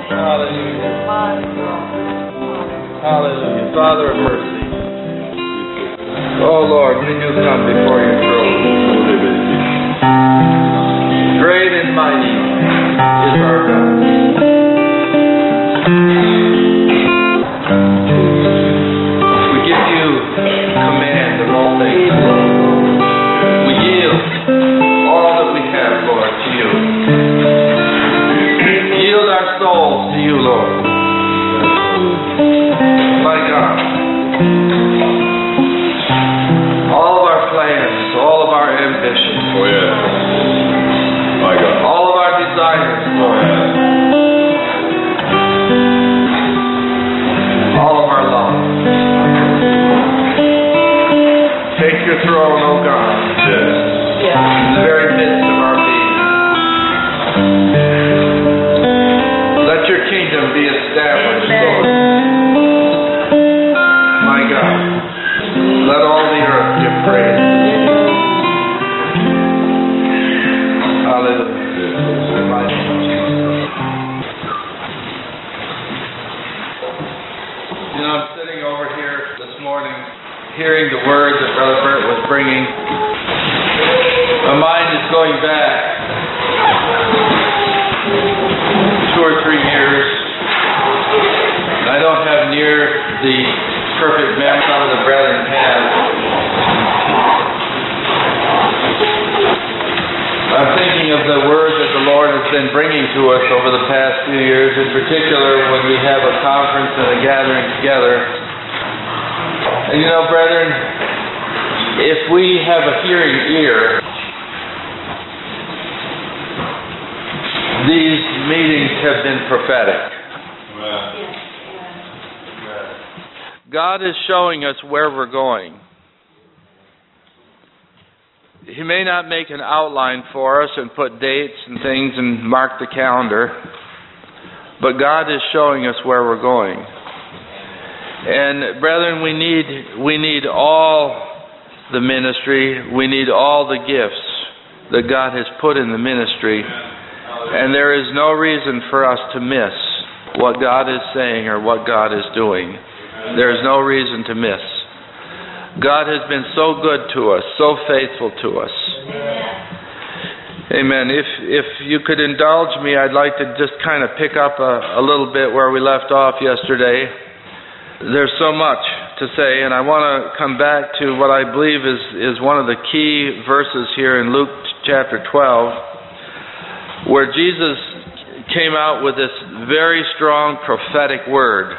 Hallelujah. Hallelujah. Father of mercy. Oh Lord, we do come before your throne. Great and mighty is our God. We give you command of all things, Lord. We yield all that we have, Lord, to you. Yield our souls to you, Lord. My God. All of our plans, all of our ambitions. Oh, yeah. My God. All of our desires, Lord. All of our love. Take your throne, O God. Yes. In the very midst of our being. Let your kingdom be established, Lord. My God. Let all the earth give praise. Hallelujah. You know, I'm sitting over here this morning, hearing the word that Brother Bert was bringing. My mind is going back 2 or 3 years. I don't have near the perfect memory some of the brethren have. I'm thinking of the word that the Lord has been bringing to us over the past few years, in particular when we have a conference and a gathering together. And you know, brethren, if we have a hearing ear, these meetings have been prophetic. God is showing us where we're going. He may not make an outline for us and put dates and things and mark the calendar, but God is showing us where we're going. And brethren, we need all the ministry. We need all the gifts that God has put in the ministry. And there is no reason for us to miss what God is saying or what God is doing. There is no reason to miss. God has been so good to us, so faithful to us. Amen. If you could indulge me, I'd like to just kind of pick up a little bit where we left off yesterday. There's so much to say, and I want to come back to what I believe is one of the key verses here in Luke chapter 12, where Jesus came out with this very strong prophetic word.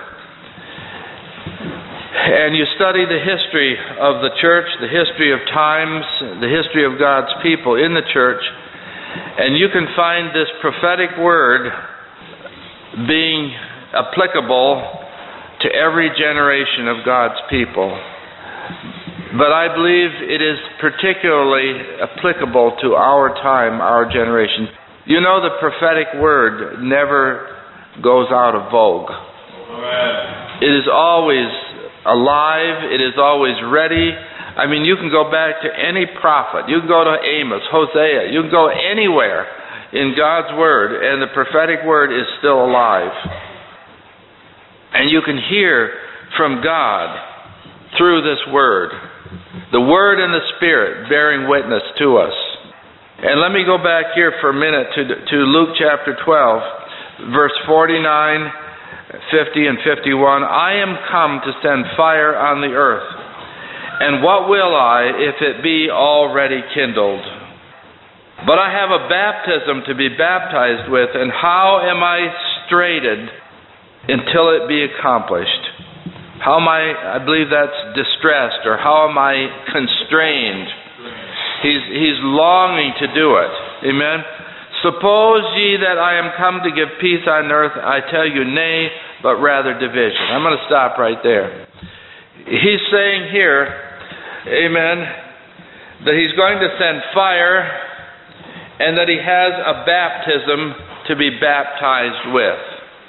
And you study the history of the church, the history of times, the history of God's people in the church, and you can find this prophetic word being applicable to every generation of God's people. But I believe it is particularly applicable to our time, our generation. You know, the prophetic word never goes out of vogue. It is always alive. It is always ready. I mean, you can go back to any prophet. You can go to Amos, Hosea. You can go anywhere in God's word, and the prophetic word is still alive. And you can hear from God through this word. The word and the Spirit bearing witness to us. And let me go back here for a minute to Luke chapter 12, verse 49, 50 and 51. I am come to send fire on the earth, and what will I if it be already kindled? But I have a baptism to be baptized with, and how am I straitened until it be accomplished? How am I believe that's distressed, or how am I constrained? He's longing to do it. Amen. Suppose ye that I am come to give peace on earth, I tell you nay, but rather division. I'm going to stop right there. He's saying here, amen, that he's going to send fire and that he has a baptism to be baptized with.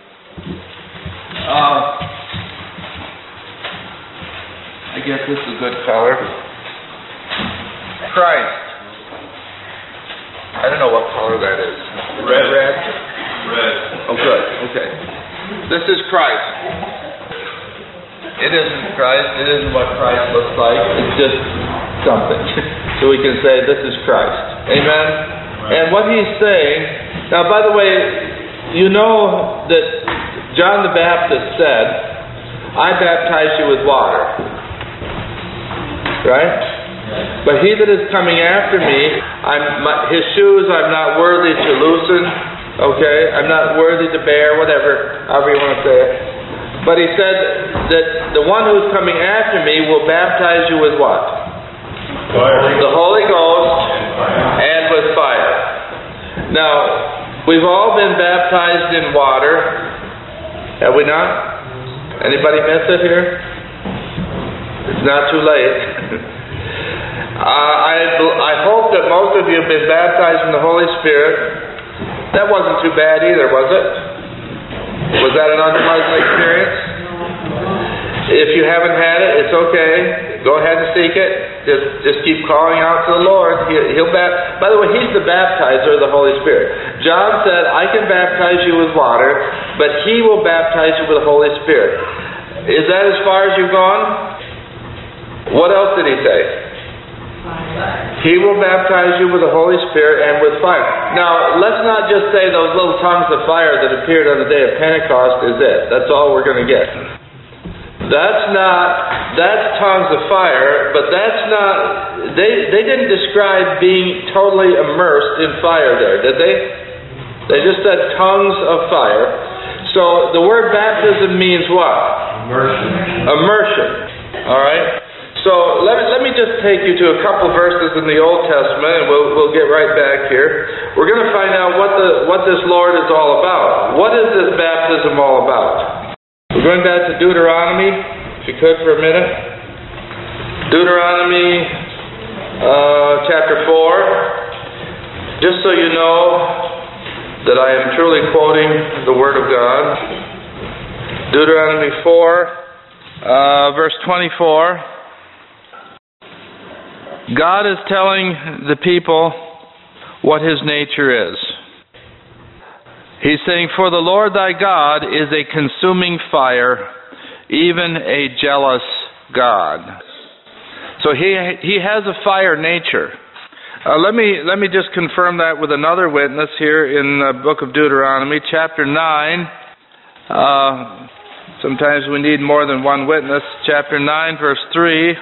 I guess this is a good color. Christ. I don't know what color that is. Red. Red. Red. Oh, good. Okay. This is Christ. It isn't Christ. It isn't what Christ looks like. It's just something. So we can say this is Christ. Amen? And what he's saying... Now, by the way, you know that John the Baptist said, I baptize you with water. Right? But he that is coming after me, his shoes I'm not worthy to loosen. Okay? I'm not worthy to bear, whatever, however you want to say it. But he said that the one who's coming after me will baptize you with what? Fire. The Holy Ghost and with fire. Now, we've all been baptized in water. Have we not? Anybody miss it here? It's not too late. I hope that most of you have been baptized in the Holy Spirit. That wasn't too bad either, was it? Was that an unpleasant experience? If you haven't had it, it's okay. Go ahead and seek it. Just keep calling out to the Lord. By the way, He's the baptizer of the Holy Spirit. John said, I can baptize you with water, but He will baptize you with the Holy Spirit. Is that as far as you've gone? What else did He say? He will baptize you with the Holy Spirit and with fire. Now, let's not just say those little tongues of fire that appeared on the day of Pentecost is it. That's all we're going to get. That's tongues of fire, but that's not, they didn't describe being totally immersed in fire there, did they? They just said tongues of fire. So the word baptism means what? Immersion. All right? So let me just take you to a couple verses in the Old Testament, and we'll get right back here. We're going to find out what this Lord is all about. What is this baptism all about? We're going back to Deuteronomy, if you could for a minute. Deuteronomy chapter 4. Just so you know that I am truly quoting the Word of God. Deuteronomy 4, verse 24. God is telling the people what His nature is. He's saying, for the Lord thy God is a consuming fire, even a jealous God. So He has a fire nature. Let me just confirm that with another witness here in the book of Deuteronomy, chapter 9. Sometimes we need more than one witness. Chapter 9, verse 3.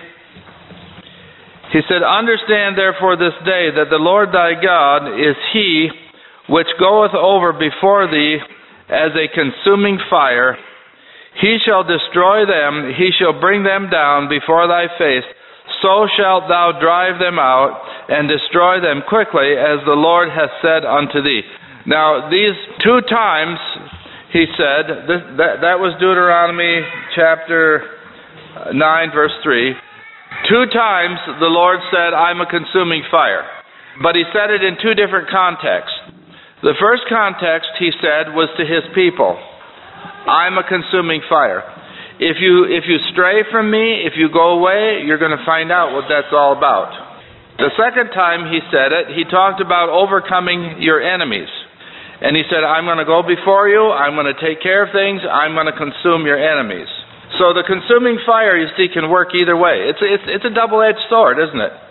He said, understand therefore this day that the Lord thy God is He which goeth over before thee as a consuming fire. He shall destroy them, He shall bring them down before thy face. So shalt thou drive them out and destroy them quickly, as the Lord hath said unto thee. Now, these two times, he said, that was Deuteronomy chapter 9, verse 3. Two times the Lord said, I'm a consuming fire. But He said it in two different contexts. The first context, He said, was to His people. I'm a consuming fire. If you stray from me, if you go away, you're going to find out what that's all about. The second time He said it, He talked about overcoming your enemies. And He said, I'm going to go before you, I'm going to take care of things, I'm going to consume your enemies. So the consuming fire, you see, can work either way. It's a double-edged sword, isn't it?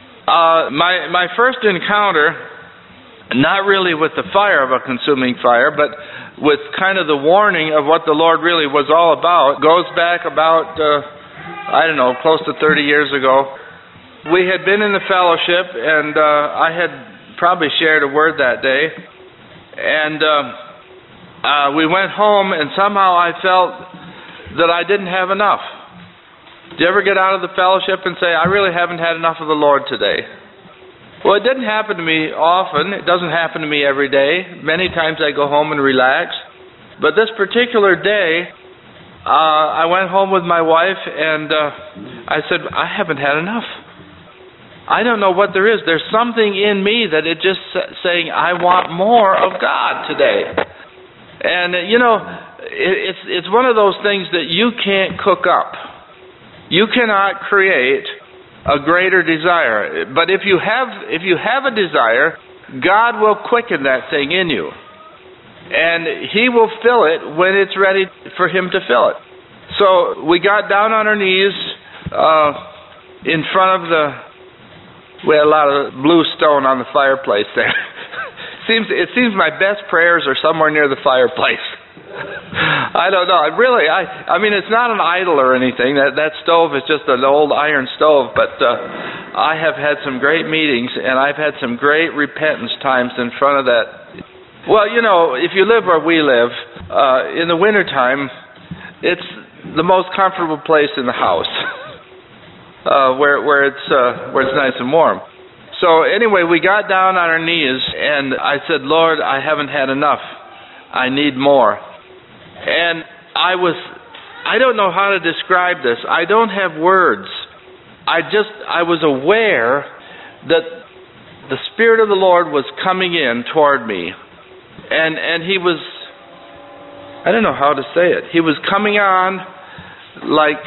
My first encounter, not really with the fire of a consuming fire, but with kind of the warning of what the Lord really was all about, goes back about, close to 30 years ago. We had been in the fellowship, and I had probably shared a word that day. And we went home, and somehow I felt that I didn't have enough. Did you ever get out of the fellowship and say, I really haven't had enough of the Lord today? Well, it didn't happen to me often. It doesn't happen to me every day. Many times I go home and relax. But this particular day, I went home with my wife and I said, I haven't had enough. I don't know what there is. There's something in me that is just saying, I want more of God today. And, it's one of those things that you can't cook up. You cannot create a greater desire. But if you have a desire, God will quicken that thing in you. And He will fill it when it's ready for Him to fill it. So we got down on our knees in front of we had a lot of blue stone on the fireplace there. It seems my best prayers are somewhere near the fireplace. I don't know. I mean, it's not an idol or anything. That stove is just an old iron stove. But I have had some great meetings, and I've had some great repentance times in front of that. Well, if you live where we live, in the wintertime, it's the most comfortable place in the house, where it's nice and warm. So anyway, we got down on our knees, and I said, Lord, I haven't had enough. I need more. And I don't know how to describe this. I don't have words. I was aware that the Spirit of the Lord was coming in toward me. And He was, I don't know how to say it. He was coming on like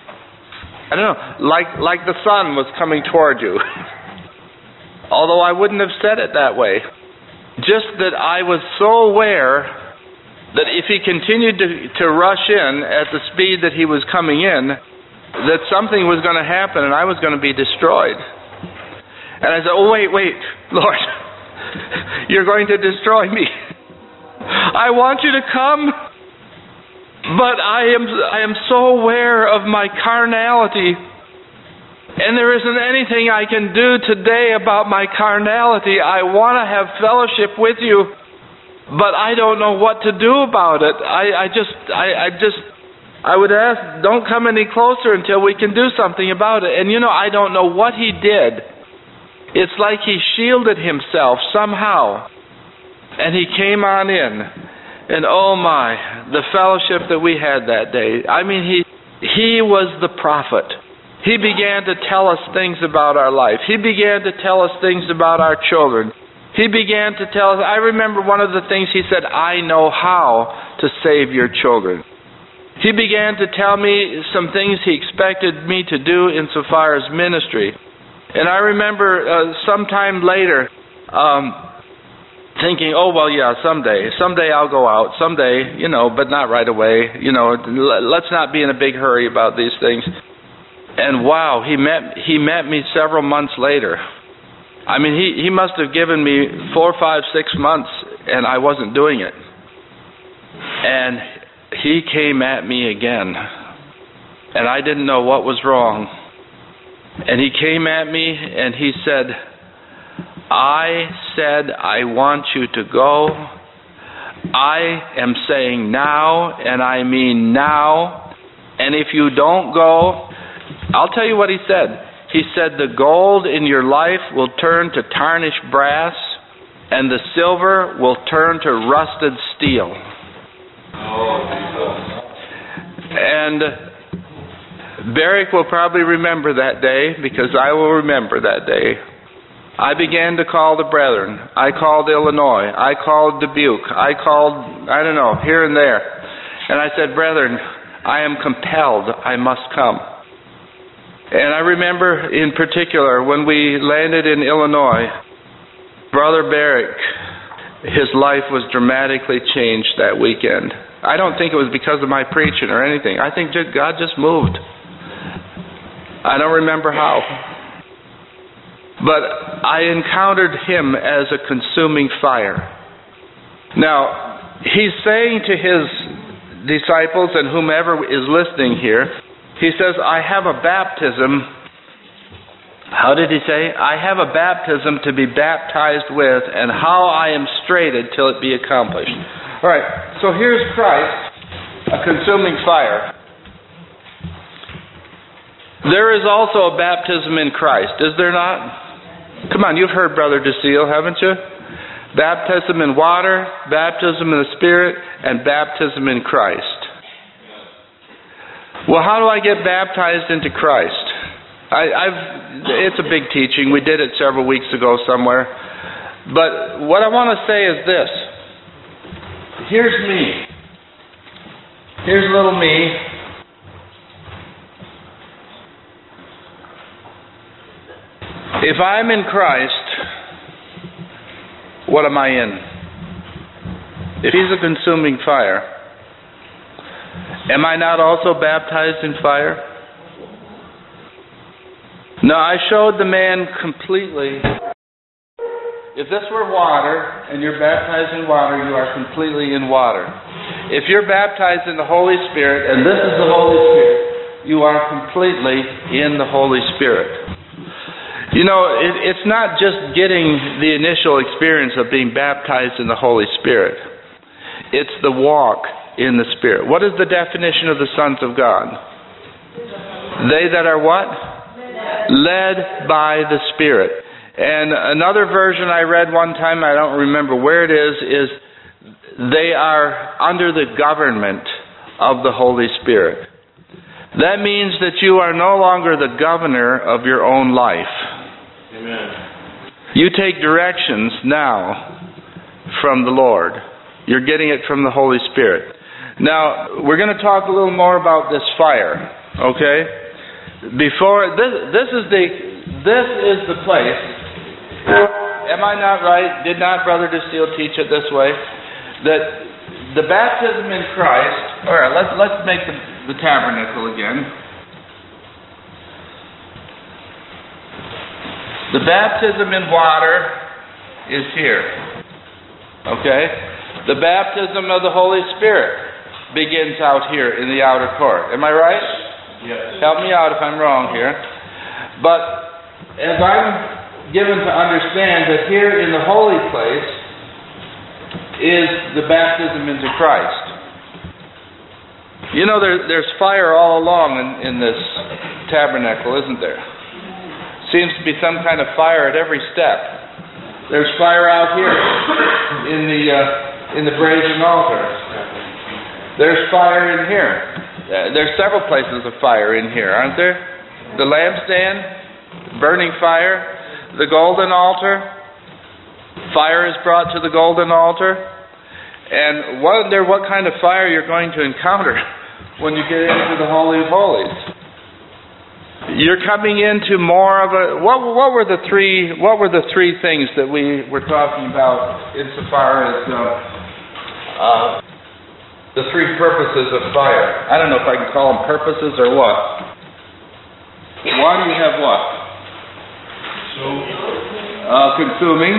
the sun was coming toward you. Although I wouldn't have said it that way. Just that I was so aware that if He continued to rush in at the speed that He was coming in, that something was going to happen and I was going to be destroyed. And I said, oh, wait, Lord, You're going to destroy me. I want You to come, but I am so aware of my carnality. And there isn't anything I can do today about my carnality. I want to have fellowship with You, but I don't know what to do about it. I would ask, don't come any closer until we can do something about it. And I don't know what He did. It's like He shielded Himself somehow. And He came on in. And oh my, the fellowship that we had that day. I mean, He was the prophet. He began to tell us things about our life. He began to tell us things about our children. He began to tell us, I remember one of the things He said, I know how to save your children. He began to tell me some things He expected me to do insofar as ministry. And I remember sometime later thinking, oh, well, yeah, someday I'll go out, someday, but not right away. Let's not be in a big hurry about these things. And wow, he met me several months later. I mean, he must have given me 4, 5, 6 months, and I wasn't doing it. And He came at me again, and I didn't know what was wrong. And He came at me, and He said, I said I want you to go. I am saying now, and I mean now. And if you don't go, I'll tell you what He said. He said, the gold in your life will turn to tarnished brass, and the silver will turn to rusted steel. And Barrick will probably remember that day, because I will remember that day. I began to call the brethren. I called Illinois. I called Dubuque. I called, here and there. And I said, brethren, I am compelled. I must come. And I remember in particular when we landed in Illinois, Brother Barrick, his life was dramatically changed that weekend. I don't think it was because of my preaching or anything. I think God just moved. I don't remember how. But I encountered Him as a consuming fire. Now, He's saying to His disciples and whomever is listening here, He says, I have a baptism. How did He say? I have a baptism to be baptized with, and how I am straitened till it be accomplished. All right, so here's Christ, a consuming fire. There is also a baptism in Christ, is there not? Come on, you've heard Brother DeSeal, haven't you? Baptism in water, baptism in the Spirit, and baptism in Christ. Well, how do I get baptized into Christ? It's a big teaching. We did it several weeks ago somewhere. But what I want to say is this. Here's me. Here's little me. If I'm in Christ, what am I in? if He's a consuming fire, am I not also baptized in fire? No, I showed the man completely. If this were water, and you're baptized in water, you are completely in water. If you're baptized in the Holy Spirit, and this is the Holy Spirit, you are completely in the Holy Spirit. You know, it's not just getting the initial experience of being baptized in the Holy Spirit. It's the walk in the Spirit. What is the definition of the sons of God? They that are what? Led by the Spirit. And another version I read one time, I don't remember where it is they are under the government of the Holy Spirit. That means that you are no longer the governor of your own life. Amen. You take directions now from the Lord. You're getting it from the Holy Spirit. Now, we're going to talk a little more about this fire, okay? Before, this is the place. Am I not right? Did not Brother DeSteel teach it this way? That the baptism in Christ... Alright, let's make the tabernacle again. The baptism in water is here. Okay? The baptism of the Holy Spirit begins out here in the outer court. Am I right? Yes. Help me out if I'm wrong here. But as I'm given to understand that here in the holy place is the baptism into Christ. You know, there's fire all along in this tabernacle, isn't there? Seems to be some kind of fire at every step. There's fire out here in the brazen altar. There's fire in here. There's several places of fire in here, aren't there? The lampstand, burning fire. The golden altar, fire is brought to the golden altar, and wonder what kind of fire you're going to encounter when you get into the Holy of Holies. You're coming into more of a... What were the three things that we were talking about insofar as the three purposes of fire? I don't know if I can call them purposes or what. One, you have what? Consuming.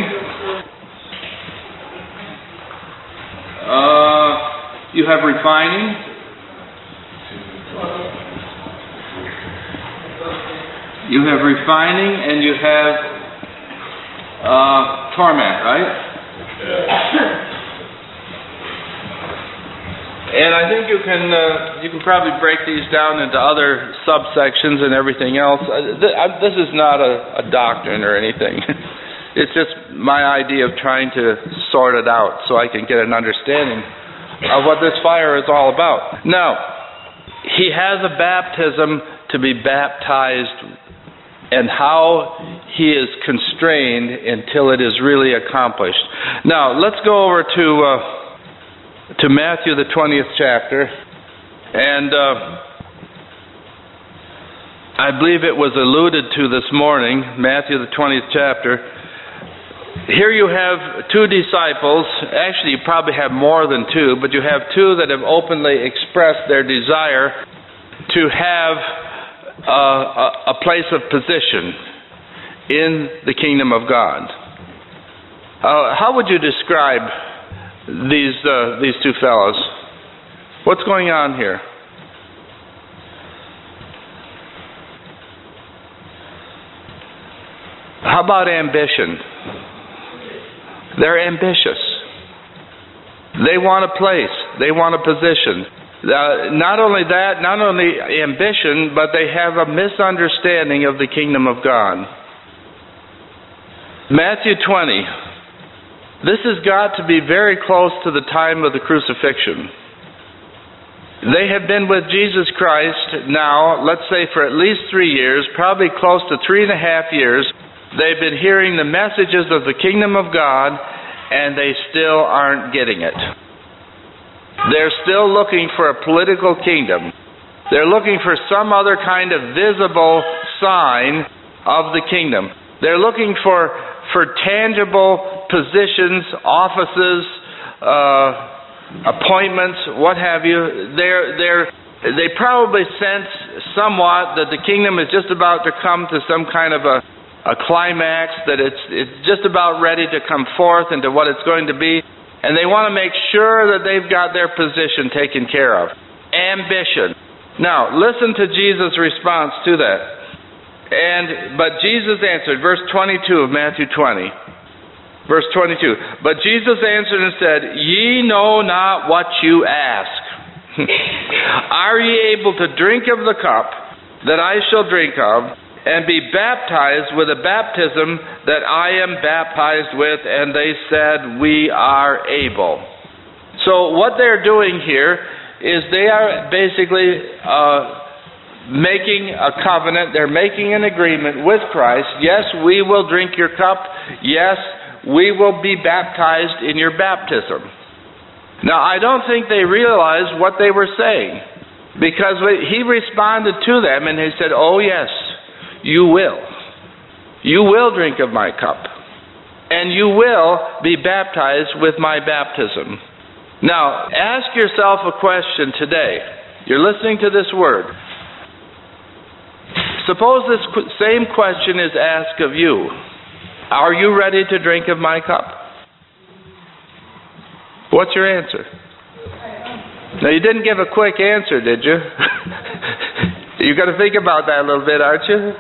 You have refining. You have refining, and you have torment, right? Yeah. And I think you can probably break these down into other subsections and everything else. This is not a doctrine or anything. It's just my idea of trying to sort it out so I can get an understanding of what this fire is all about. Now, he has a baptism to be baptized, and how he is constrained until it is really accomplished. Now, let's go over to Matthew, the 20th chapter, and I believe it was alluded to this morning, Matthew, the 20th chapter. Here you have two disciples. Actually, you probably have more than two, but you have two that have openly expressed their desire to have a place of position in the kingdom of God. How would you describe these two fellows? What's going on here? How about ambition? They're ambitious. They want a place. They want a position. Not only that, not only ambition, but they have a misunderstanding of the kingdom of God. Matthew 20. This has got to be very close to the time of the crucifixion. They have been with Jesus Christ now, let's say for at least 3 years, probably close to 3.5 years. They've been hearing the messages of the kingdom of God, and they still aren't getting it. They're still looking for a political kingdom. They're looking for some other kind of visible sign of the kingdom. They're looking for tangible positions, offices, appointments, what have you. They probably sense somewhat that the kingdom is just about to come to some kind of a climax, that it's just about ready to come forth into what it's going to be, and they want to make sure that they've got their position taken care of. Ambition. Now, listen to Jesus' response to that. But Jesus answered, verse 22 of Matthew 20. Verse 22. But Jesus answered and said, Ye know not what you ask. Are ye able to drink of the cup that I shall drink of, and be baptized with the baptism that I am baptized with? And they said, We are able. So what they're doing here is they are basically making a covenant. They're making an agreement with Christ. Yes, we will drink your cup. Yes, we will be baptized in your baptism. Now, I don't think they realized what they were saying, because he responded to them and he said, Oh yes, you will. You will drink of my cup, and you will be baptized with my baptism. Now, ask yourself a question today. You're listening to this word. Suppose this same question is asked of you. Are you ready to drink of my cup? What's your answer? Now, you didn't give a quick answer, did you? You've got to think about that a little bit, aren't you?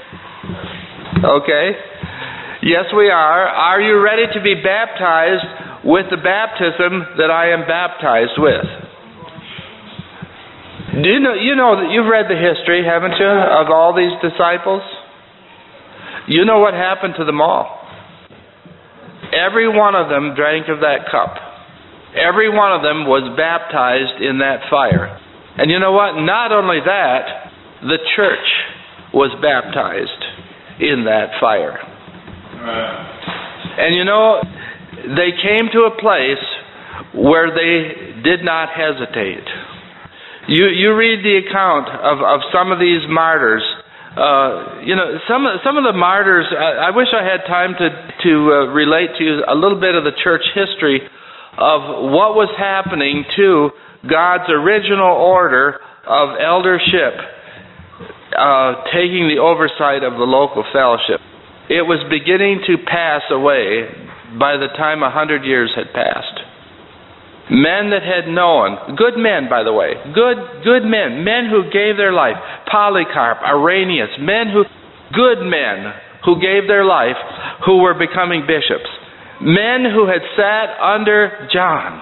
Okay. Yes, we are. Are you ready to be baptized with the baptism that I am baptized with? Do you know that you've read the history, haven't you, of all these disciples? You know what happened to them all. Every one of them drank of that cup. Every one of them was baptized in that fire. And you know what? Not only that, the church was baptized in that fire. And you know, they came to a place where they did not hesitate. You read the account of some of these martyrs. Some of the martyrs, I wish I had time to relate to you a little bit of the church history of what was happening to God's original order of eldership taking the oversight of the local fellowship. It was beginning to pass away by the time 100 years had passed. Men that had known, good men, by the way, good men who gave their life, Polycarp, Irenaeus, good men who gave their life, who were becoming bishops. Men who had sat under John,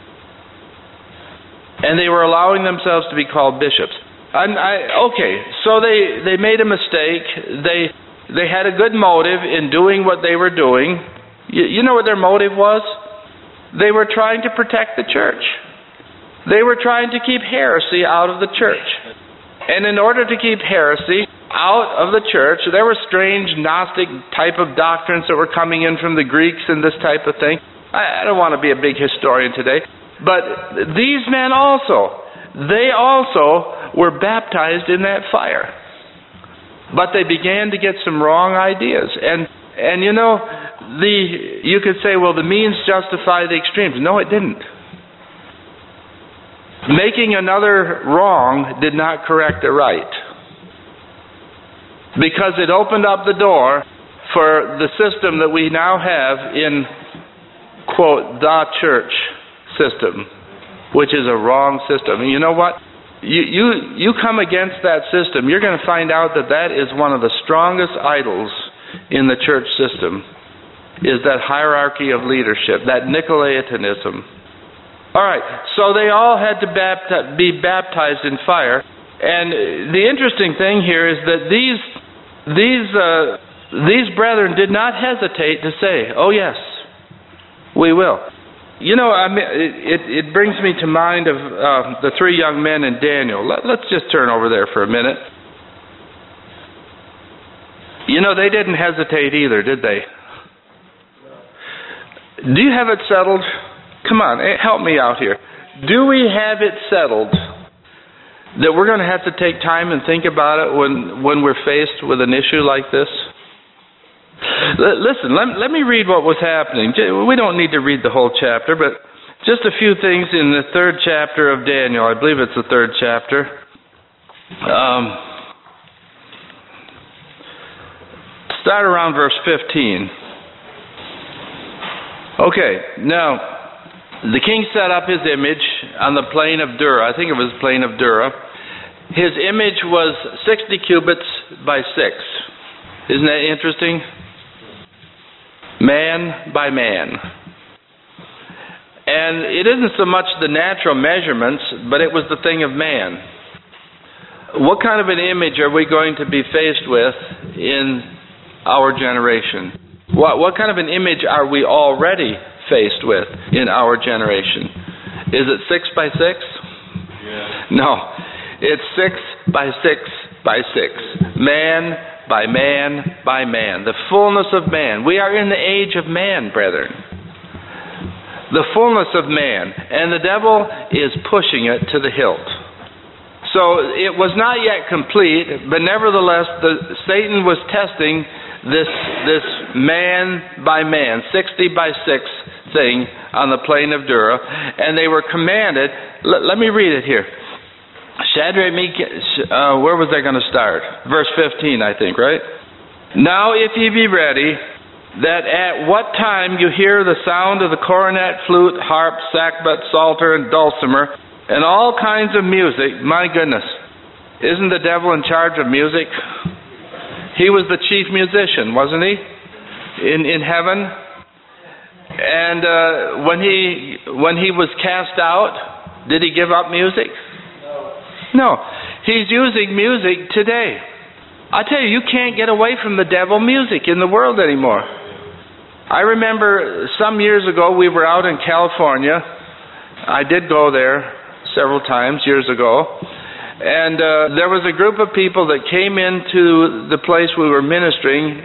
and they were allowing themselves to be called bishops. So they made a mistake. They had a good motive in doing what they were doing. You know what their motive was? They were trying to protect the church. They were trying to keep heresy out of the church. And in order to keep heresy out of the church, there were strange Gnostic type of doctrines that were coming in from the Greeks and this type of thing. I don't want to be a big historian today, but these men they also were baptized in that fire. But they began to get some wrong ideas. And you know, you could say, well, the means justify the extremes. No, it didn't. Making another wrong did not correct a right. Because it opened up the door for the system that we now have in, quote, the church system, which is a wrong system. And you know what? You come against that system, you're going to find out that is one of the strongest idols in the church system, is that hierarchy of leadership, that Nicolaitanism. All right, so they all had to be baptized in fire. And the interesting thing here is that these brethren did not hesitate to say, "Oh yes, we will." You know, it brings me to mind of the three young men in Daniel. Let's just turn over there for a minute. You know, they didn't hesitate either, did they? Do you have it settled? Come on, help me out here. Do we have it settled that we're going to have to take time and think about it when we're faced with an issue like this? Listen, let me read what was happening. We don't need to read the whole chapter, but Just a few things in the 3rd chapter of Daniel. I believe it's the 3rd chapter. Start around verse 15. Okay, now, the king set up his image on the plain of Dura. I think it was the plain of Dura. His image was 60 cubits by 6. Isn't that interesting? Man by man. And it isn't so much the natural measurements, but it was the thing of man. What kind of an image are we going to be faced with in our generation? What kind of an image are we already faced with in our generation? Is it 6 by 6? Yeah. No. It's 6 by 6 by 6. Man by man by man. The fullness of man. We are in the age of man, brethren. The fullness of man. And the devil is pushing it to the hilt. So it was not yet complete, but nevertheless, Satan was testing this man by man, 60 by 6 thing on the plain of Dura, and they were commanded. Let me read it here. Shadrach, where was I going to start? Verse 15, I think, right? Now if ye be ready, that at what time you hear the sound of the cornet, flute, harp, sackbut, psalter, and dulcimer, and all kinds of music, my goodness, isn't the devil in charge of music? He was the chief musician, wasn't he? In heaven. And when he was cast out, did he give up music? No. He's using music today. I tell you, you can't get away from the devil music in the world anymore. I remember some years ago we were out in California. I did go there several times years ago. And there was a group of people that came into the place we were ministering.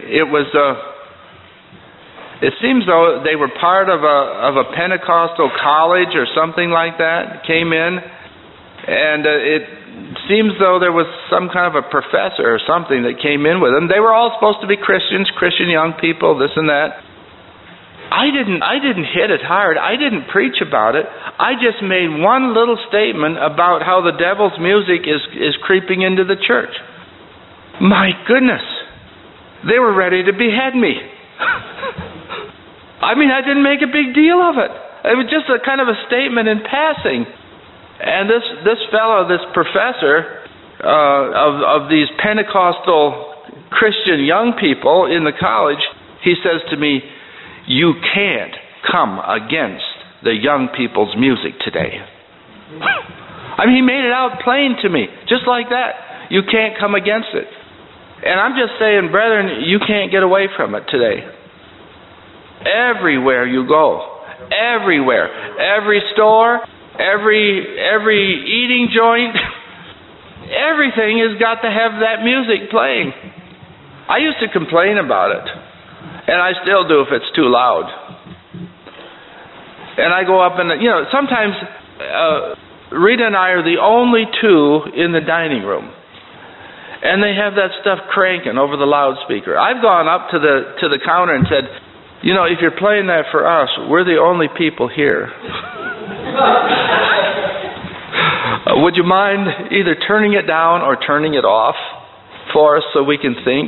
It seems though they were part of a Pentecostal college or something like that. Came in, and it seems though there was some kind of a professor or something that came in with them. They were all supposed to be Christians, Christian young people, this and that. I didn't hit it hard. I didn't preach about it. I just made one little statement about how the devil's music is creeping into the church. My goodness. They were ready to behead me. I mean, I didn't make a big deal of it. It was just a kind of a statement in passing. And this fellow, this professor of these Pentecostal Christian young people in the college, he says to me, "You can't come against the young people's music today." I mean, he made it out plain to me, just like that. You can't come against it. And I'm just saying, brethren, you can't get away from it today. Everywhere you go, everywhere, every store, every eating joint, everything has got to have that music playing. I used to complain about it. And I still do if it's too loud. And I go up and, sometimes Rita and I are the only two in the dining room. And they have that stuff cranking over the loudspeaker. I've gone up to the counter and said, if you're playing that for us, we're the only people here. Would you mind either turning it down or turning it off for us so we can think?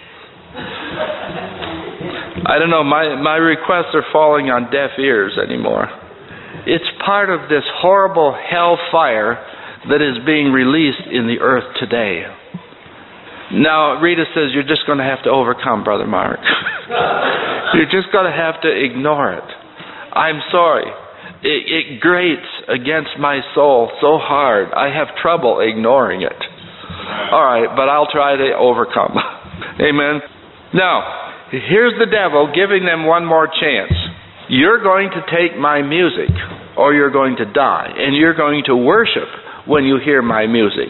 I don't know, my requests are falling on deaf ears anymore. It's part of this horrible hellfire that is being released in the earth today. Now, Rita says you're just going to have to overcome, Brother Mark. You're just going to have to ignore it. I'm sorry. It grates against my soul so hard, I have trouble ignoring it. All right, but I'll try to overcome. Amen. Now, here's the devil giving them one more chance. You're going to take my music, or you're going to die, and you're going to worship when you hear my music.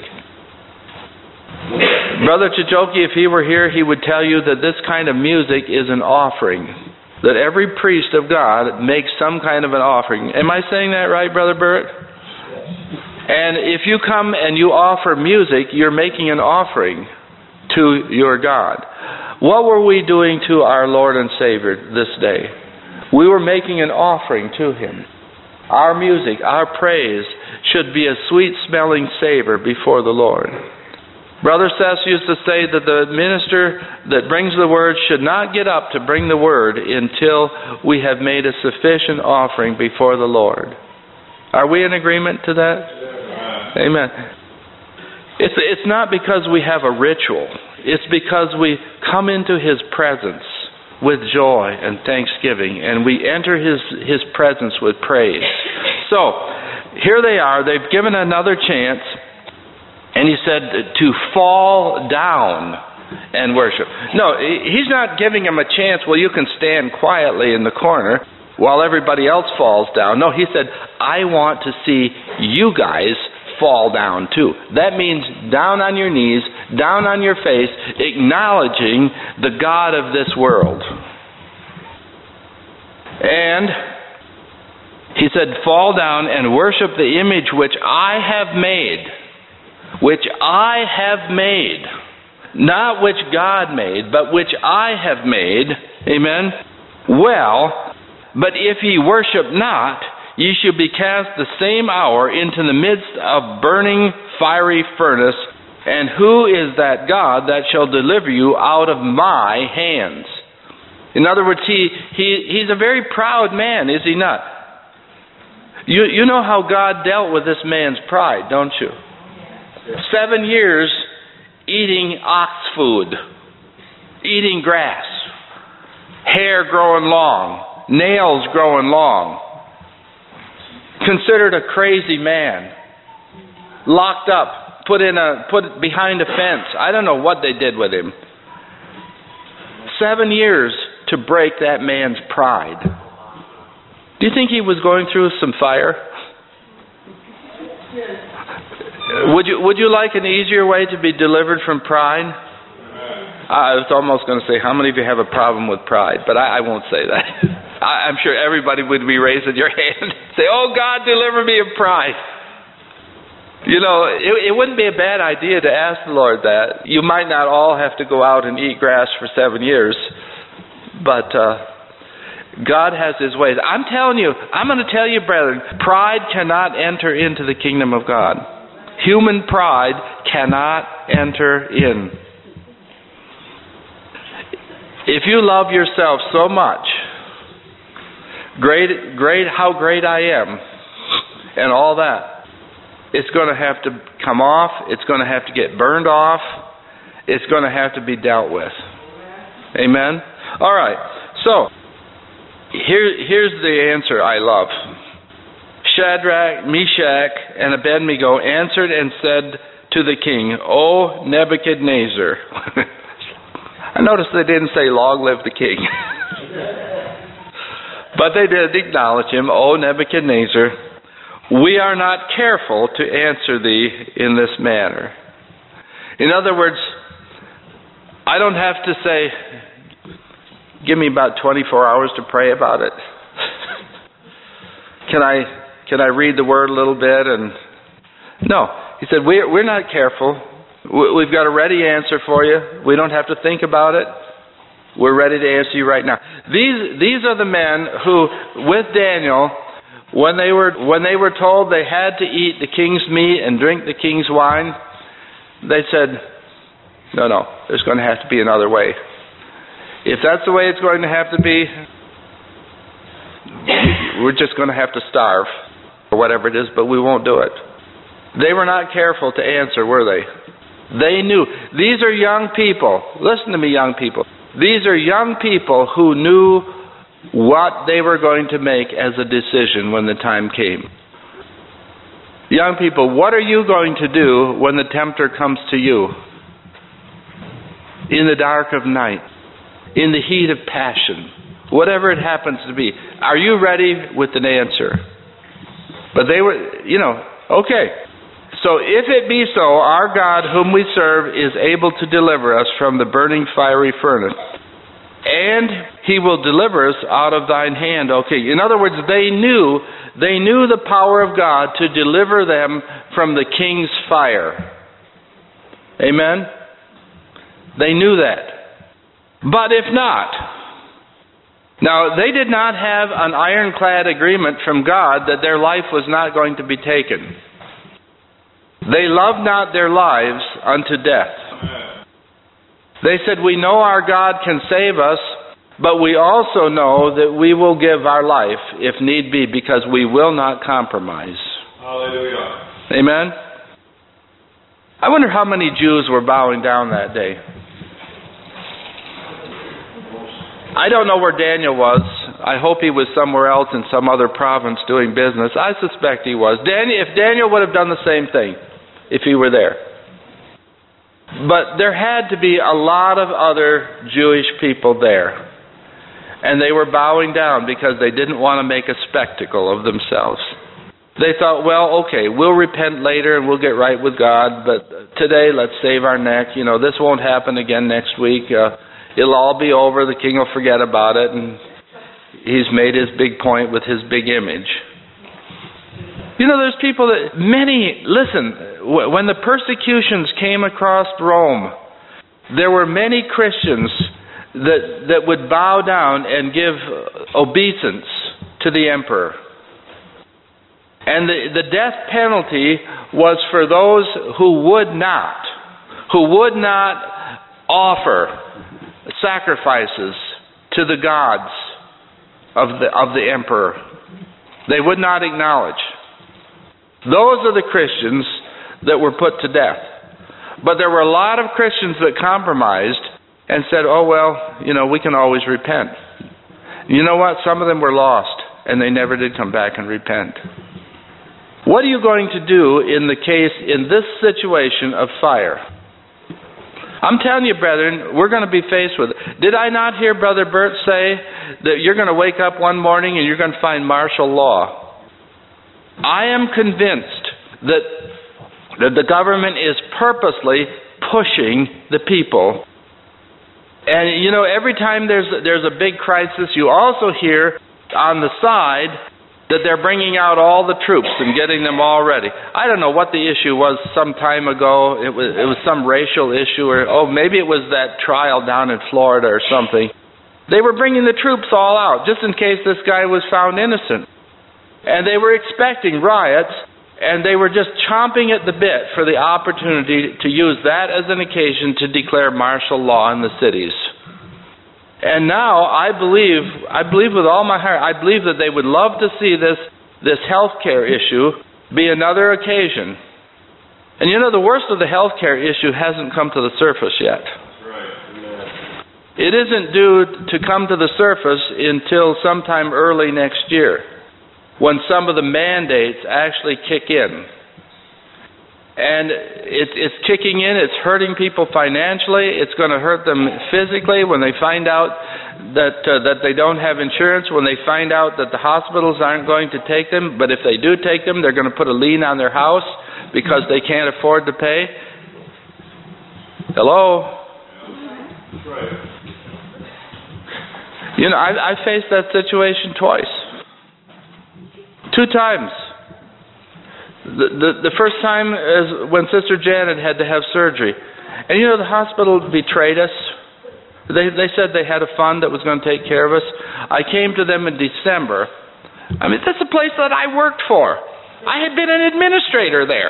Brother Chichoki, if he were here, he would tell you that this kind of music is an offering. That every priest of God makes some kind of an offering. Am I saying that right, Brother Burritt? And if you come and you offer music, you're making an offering to your God. What were we doing to our Lord and Savior this day? We were making an offering to Him. our music, our praise should be a sweet-smelling savor before the Lord. Brother Seth used to say that the minister that brings the word should not get up to bring the word until we have made a sufficient offering before the Lord. Are we in agreement to that? Amen. It's not because we have a ritual. It's because we come into His presence with joy and thanksgiving, and we enter His presence with praise. So, here they are. They've given another chance, and He said to fall down and worship. No, He's not giving them a chance, well, you can stand quietly in the corner while everybody else falls down. No, He said, I want to see you guys fall down too. That means down on your knees, down on your face, acknowledging the God of this world. And He said, fall down and worship the image which I have made. Which I have made. Not which God made, but which I have made. Amen. Well, but if ye worship not, ye shall be cast the same hour into the midst of burning fiery furnace. And who is that God that shall deliver you out of my hands? In other words, he's a very proud man, is he not? You know how God dealt with this man's pride, don't you? 7 years eating ox food, eating grass, hair growing long, nails growing long. Considered a crazy man, locked up, put behind a fence. I don't know what they did with him. 7 years to break that man's pride. Do you think he was going through some fire? Would you like an easier way to be delivered from pride? I was almost going to say, how many of you have a problem with pride? But I won't say that. I'm sure everybody would be raising your hand. Say, oh God, deliver me of pride. You know, it wouldn't be a bad idea to ask the Lord that. You might not all have to go out and eat grass for 7 years. But God has His ways. I'm going to tell you, brethren, pride cannot enter into the kingdom of God. Human pride cannot enter in. If you love yourself so much, how great I am, and all that, it's going to have to come off. It's going to have to get burned off. It's going to have to be dealt with. Amen? All right. So, here's the answer I love. Shadrach, Meshach, and Abednego answered and said to the king, O Nebuchadnezzar. I noticed they didn't say, long live the king. But they did acknowledge him, O Nebuchadnezzar, we are not careful to answer thee in this manner. In other words, I don't have to say, give me about 24 hours to pray about it. Can I read the word a little bit? And no. He said, we're not careful. We've got a ready answer for you. We don't have to think about it. We're ready to answer you right now. These are the men who, with Daniel, when they were told they had to eat the king's meat and drink the king's wine, they said, no, there's going to have to be another way. If that's the way it's going to have to be, we're just going to have to starve, or whatever it is, but we won't do it. They were not careful to answer, were they? They knew. These are young people. Listen to me, young people. These are young people who knew what they were going to make as a decision when the time came. Young people, what are you going to do when the tempter comes to you? In the dark of night, in the heat of passion, whatever it happens to be. Are you ready with an answer? But they were, okay. So if it be so, our God whom we serve is able to deliver us from the burning fiery furnace, and He will deliver us out of thine hand. Okay, in other words, they knew the power of God to deliver them from the king's fire. Amen? They knew that. But if not, Now, they did not have an ironclad agreement from God that their life was not going to be taken. They loved not their lives unto death. They said, we know our God can save us, but we also know that we will give our life if need be, because we will not compromise. Hallelujah. Amen? I wonder how many Jews were bowing down that day. I don't know where Daniel was. I hope he was somewhere else in some other province doing business. I suspect he was. If Daniel would have done the same thing if he were there. But there had to be a lot of other Jewish people there. And they were bowing down because they didn't want to make a spectacle of themselves. They thought, well, okay, we'll repent later and we'll get right with God, but today let's save our neck. You know, this won't happen again next week. It'll all be over. The king will forget about it, and he's made his big point with his big image. You know, there's people that, listen, when the persecutions came across Rome, there were many Christians that would bow down and give obeisance to the emperor. And the death penalty was for those who would not offer sacrifices to the gods of the emperor. They would not acknowledge. Those are the Christians that were put to death. But there were a lot of Christians that compromised and said, oh well, you know, we can always repent. You know what? Some of them were lost and they never did come back and repent. What are you going to do in this situation of fire? I'm telling you, brethren, we're going to be faced with it. Did I not hear Brother Bert say that you're going to wake up one morning and you're going to find martial law? I am convinced that the government is purposely pushing the people. And, you know, every time there's a big crisis, you also hear on the side that they're bringing out all the troops and getting them all ready. I don't know what the issue was some time ago. It was some racial issue, or maybe it was that trial down in Florida or something. They were bringing the troops all out just in case this guy was found innocent. And they were expecting riots, and they were just chomping at the bit for the opportunity to use that as an occasion to declare martial law in the cities. And now I believe with all my heart, I believe that they would love to see this health care issue be another occasion. And you know, the worst of the health care issue hasn't come to the surface yet. It isn't due to come to the surface until sometime early next year, when some of the mandates actually kick in. And it's kicking in, it's hurting people financially, it's going to hurt them physically when they find out that they don't have insurance, when they find out that the hospitals aren't going to take them, but if they do take them, they're going to put a lien on their house because they can't afford to pay. Hello? That's right. You know, I faced that situation twice. 2 times. The first time is when Sister Janet had to have surgery. And you know, the hospital betrayed us. They said they had a fund that was going to take care of us. I came to them in December. I mean, that's a place that I worked for. I had been an administrator there.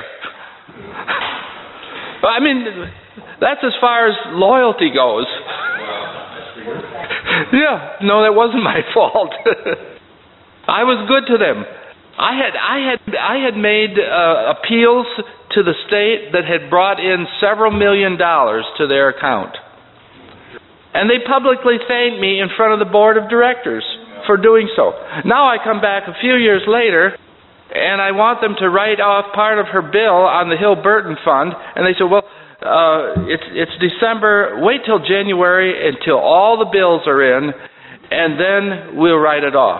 I mean, that's as far as loyalty goes. Yeah, no, that wasn't my fault. I was good to them. I had made appeals to the state that had brought in several $1 million to their account. And they publicly thanked me in front of the board of directors for doing so. Now I come back a few years later, and I want them to write off part of her bill on the Hill Burton Fund, and they said, well, it's December, wait till January until all the bills are in, and then we'll write it off.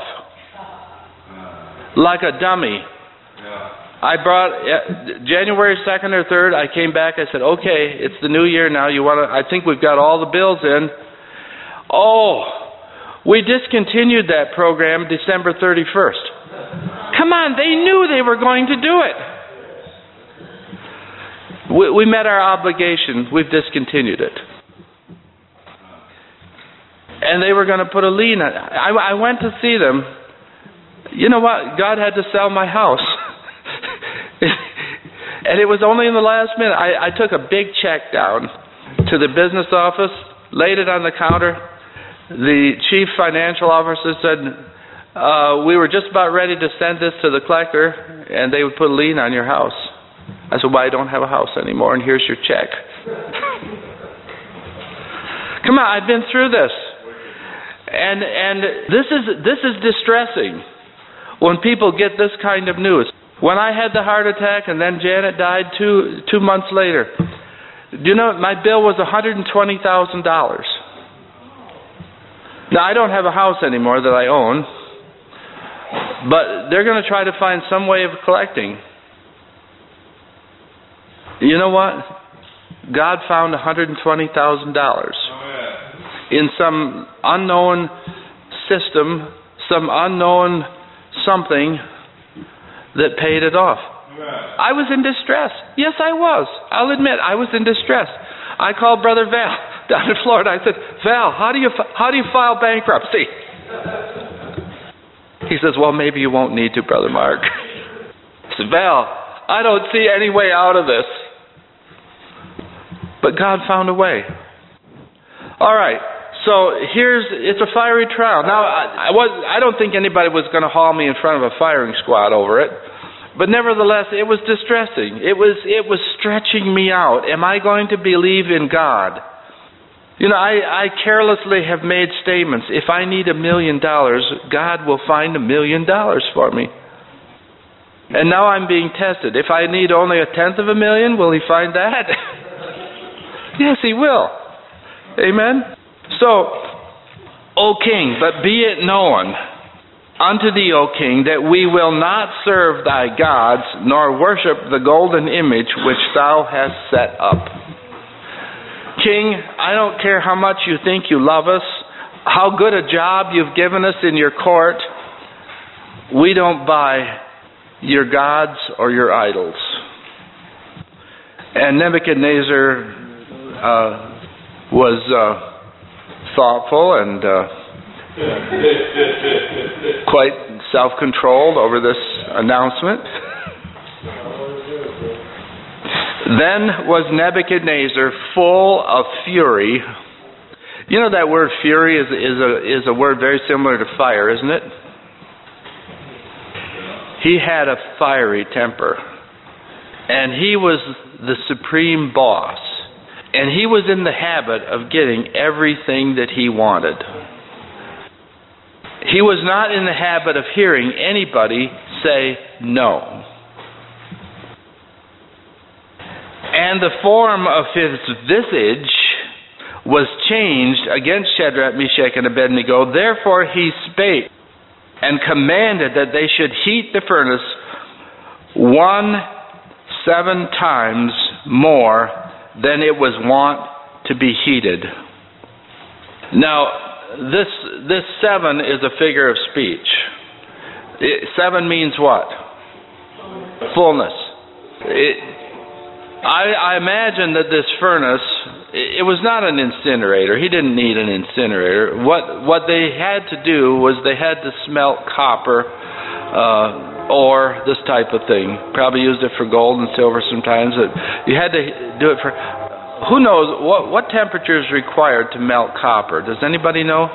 Like a dummy. I brought January 2nd or 3rd, I came back, I said, okay, it's the new year now, I think we've got all the bills in. Oh, we discontinued that program December 31st. Come on, they knew they were going to do it. We met our obligation, we've discontinued it. And they were going to put a lien on it. I went to see them. You know what? God had to sell my house. And it was only in the last minute. I took a big check down to the business office, laid it on the counter. The chief financial officer said, we were just about ready to send this to the collector, and they would put a lien on your house. I said, well, I don't have a house anymore, and here's your check. Come on, I've been through this. And this is distressing when people get this kind of news. When I had the heart attack and then Janet died 2 months later, do you know my bill was $120,000. Now, I don't have a house anymore that I own, but they're going to try to find some way of collecting. You know what? God found $120,000 in some unknown system, some unknown something that paid it off. I was in distress. Yes, I was. I'll admit, I was in distress. I called Brother Val down in Florida. I said, Val, how do you file bankruptcy? He says, well, maybe you won't need to, Brother Mark. I said, Val, I don't see any way out of this. But God found a way. All right. So it's a fiery trial. Now, I don't think anybody was going to haul me in front of a firing squad over it. But nevertheless, it was distressing. It was stretching me out. Am I going to believe in God? You know, I carelessly have made statements. If I need $1 million, God will find $1 million for me. And now I'm being tested. If I need only 1/10 of a million, will He find that? Yes, He will. Amen? So, O king, but be it known unto thee, O king, that we will not serve thy gods, nor worship the golden image which thou hast set up. King, I don't care how much you think you love us, how good a job you've given us in your court, we don't buy your gods or your idols. And Nebuchadnezzar was thoughtful and quite self-controlled over this announcement. Then was Nebuchadnezzar full of fury. You know that word fury is a word very similar to fire, isn't it? He had a fiery temper. And he was the supreme boss. And he was in the habit of getting everything that he wanted. He was not in the habit of hearing anybody say no. And the form of his visage was changed against Shadrach, Meshach, and Abednego. Therefore he spake and commanded that they should heat the furnace 7 times more than it was wont to be heated. Now, this 7 is a figure of speech. 7 means what? Fullness. I imagine that this furnace, it was not an incinerator. He didn't need an incinerator. What they had to do was they had to smelt copper, or this type of thing. Probably used it for gold and silver sometimes. You had to do it for... Who knows what temperature is required to melt copper? Does anybody know?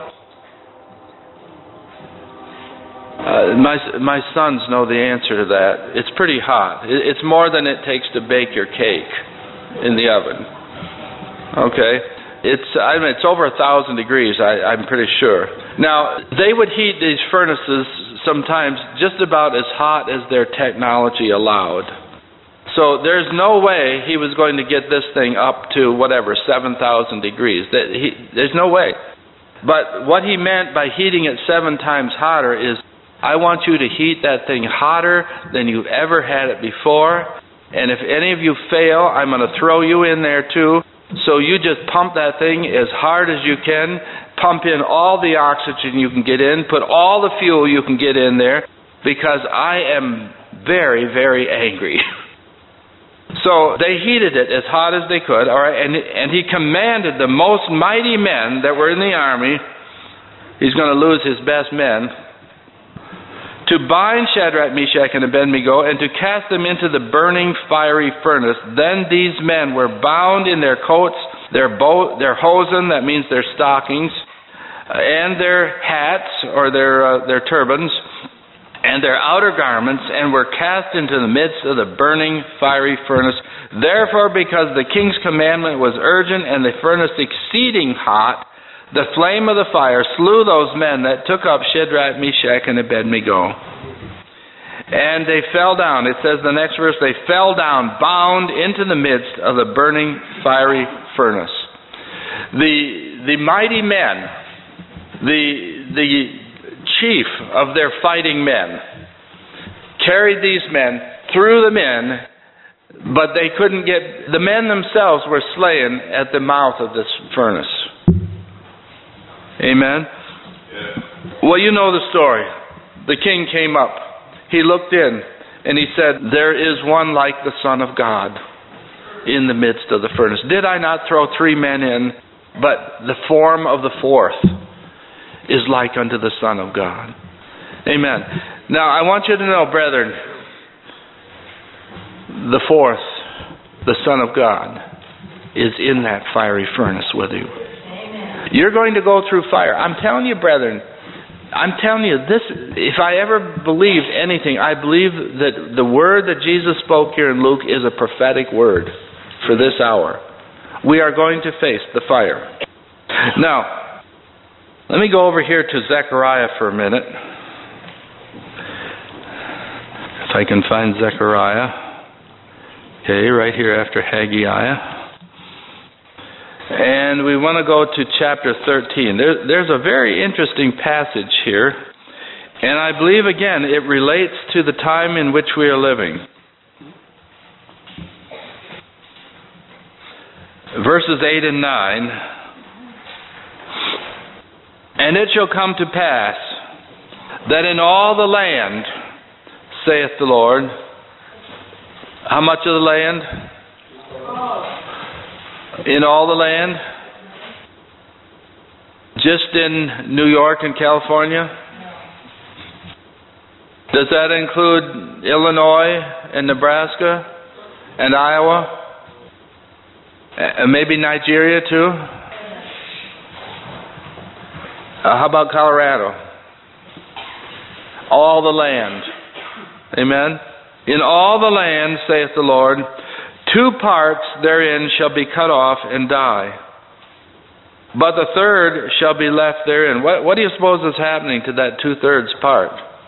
My sons know the answer to that. It's pretty hot. It's more than it takes to bake your cake in the oven. Okay? It's over 1,000 degrees, I'm pretty sure. Now, they would heat these furnaces sometimes just about as hot as their technology allowed. So there's no way he was going to get this thing up to 7,000 degrees. There's no way. But what he meant by heating it 7 times hotter is, I want you to heat that thing hotter than you've ever had it before. And if any of you fail, I'm going to throw you in there too. So you just pump that thing as hard as you can. Pump in all the oxygen you can get in. Put all the fuel you can get in there. Because I am very, very angry. So they heated it as hot as they could. All right, and he commanded the most mighty men that were in the army He's going to lose his best men. To bind Shadrach, Meshach, and Abednego, and to cast them into the burning fiery furnace. Then these men were bound in their coats, their hosen, that means their stockings, and their hats, or their turbans, and their outer garments, and were cast into the midst of the burning fiery furnace. Therefore, because the king's commandment was urgent, and the furnace exceeding hot, the flame of the fire slew those men that took up Shadrach, Meshach, and Abednego. And they fell down. It says in the next verse, they fell down, bound into the midst of the burning fiery furnace. The mighty men, the chief of their fighting men, carried these men, threw them in, but they couldn't get... The men themselves were slain at the mouth of this furnace. Amen? Yeah. Well, you know the story. The king came up. He looked in, and he said, there is one like the Son of God in the midst of the furnace. Did I not throw 3 men in? But the form of the fourth is like unto the Son of God. Amen. Now, I want you to know, brethren, the fourth, the Son of God, is in that fiery furnace with you. You're going to go through fire. I'm telling you, brethren, I'm telling you this, if I ever believed anything, I believe that the word that Jesus spoke here in Luke is a prophetic word for this hour. We are going to face the fire. Now, let me go over here to Zechariah for a minute. If I can find Zechariah. Okay, right here after Haggai. And we want to go to chapter 13. There's a very interesting passage here. And I believe, again, it relates to the time in which we are living. Verses 8 and 9. And it shall come to pass that in all the land, saith the Lord. How much of the land? In all the land? Just in New York and California? Does that include Illinois and Nebraska and Iowa? And maybe Nigeria too? How about Colorado? All the land. Amen? In all the land, saith the Lord, 2 parts therein shall be cut off and die, but the third shall be left therein. What do you suppose is happening to that 2/3 part?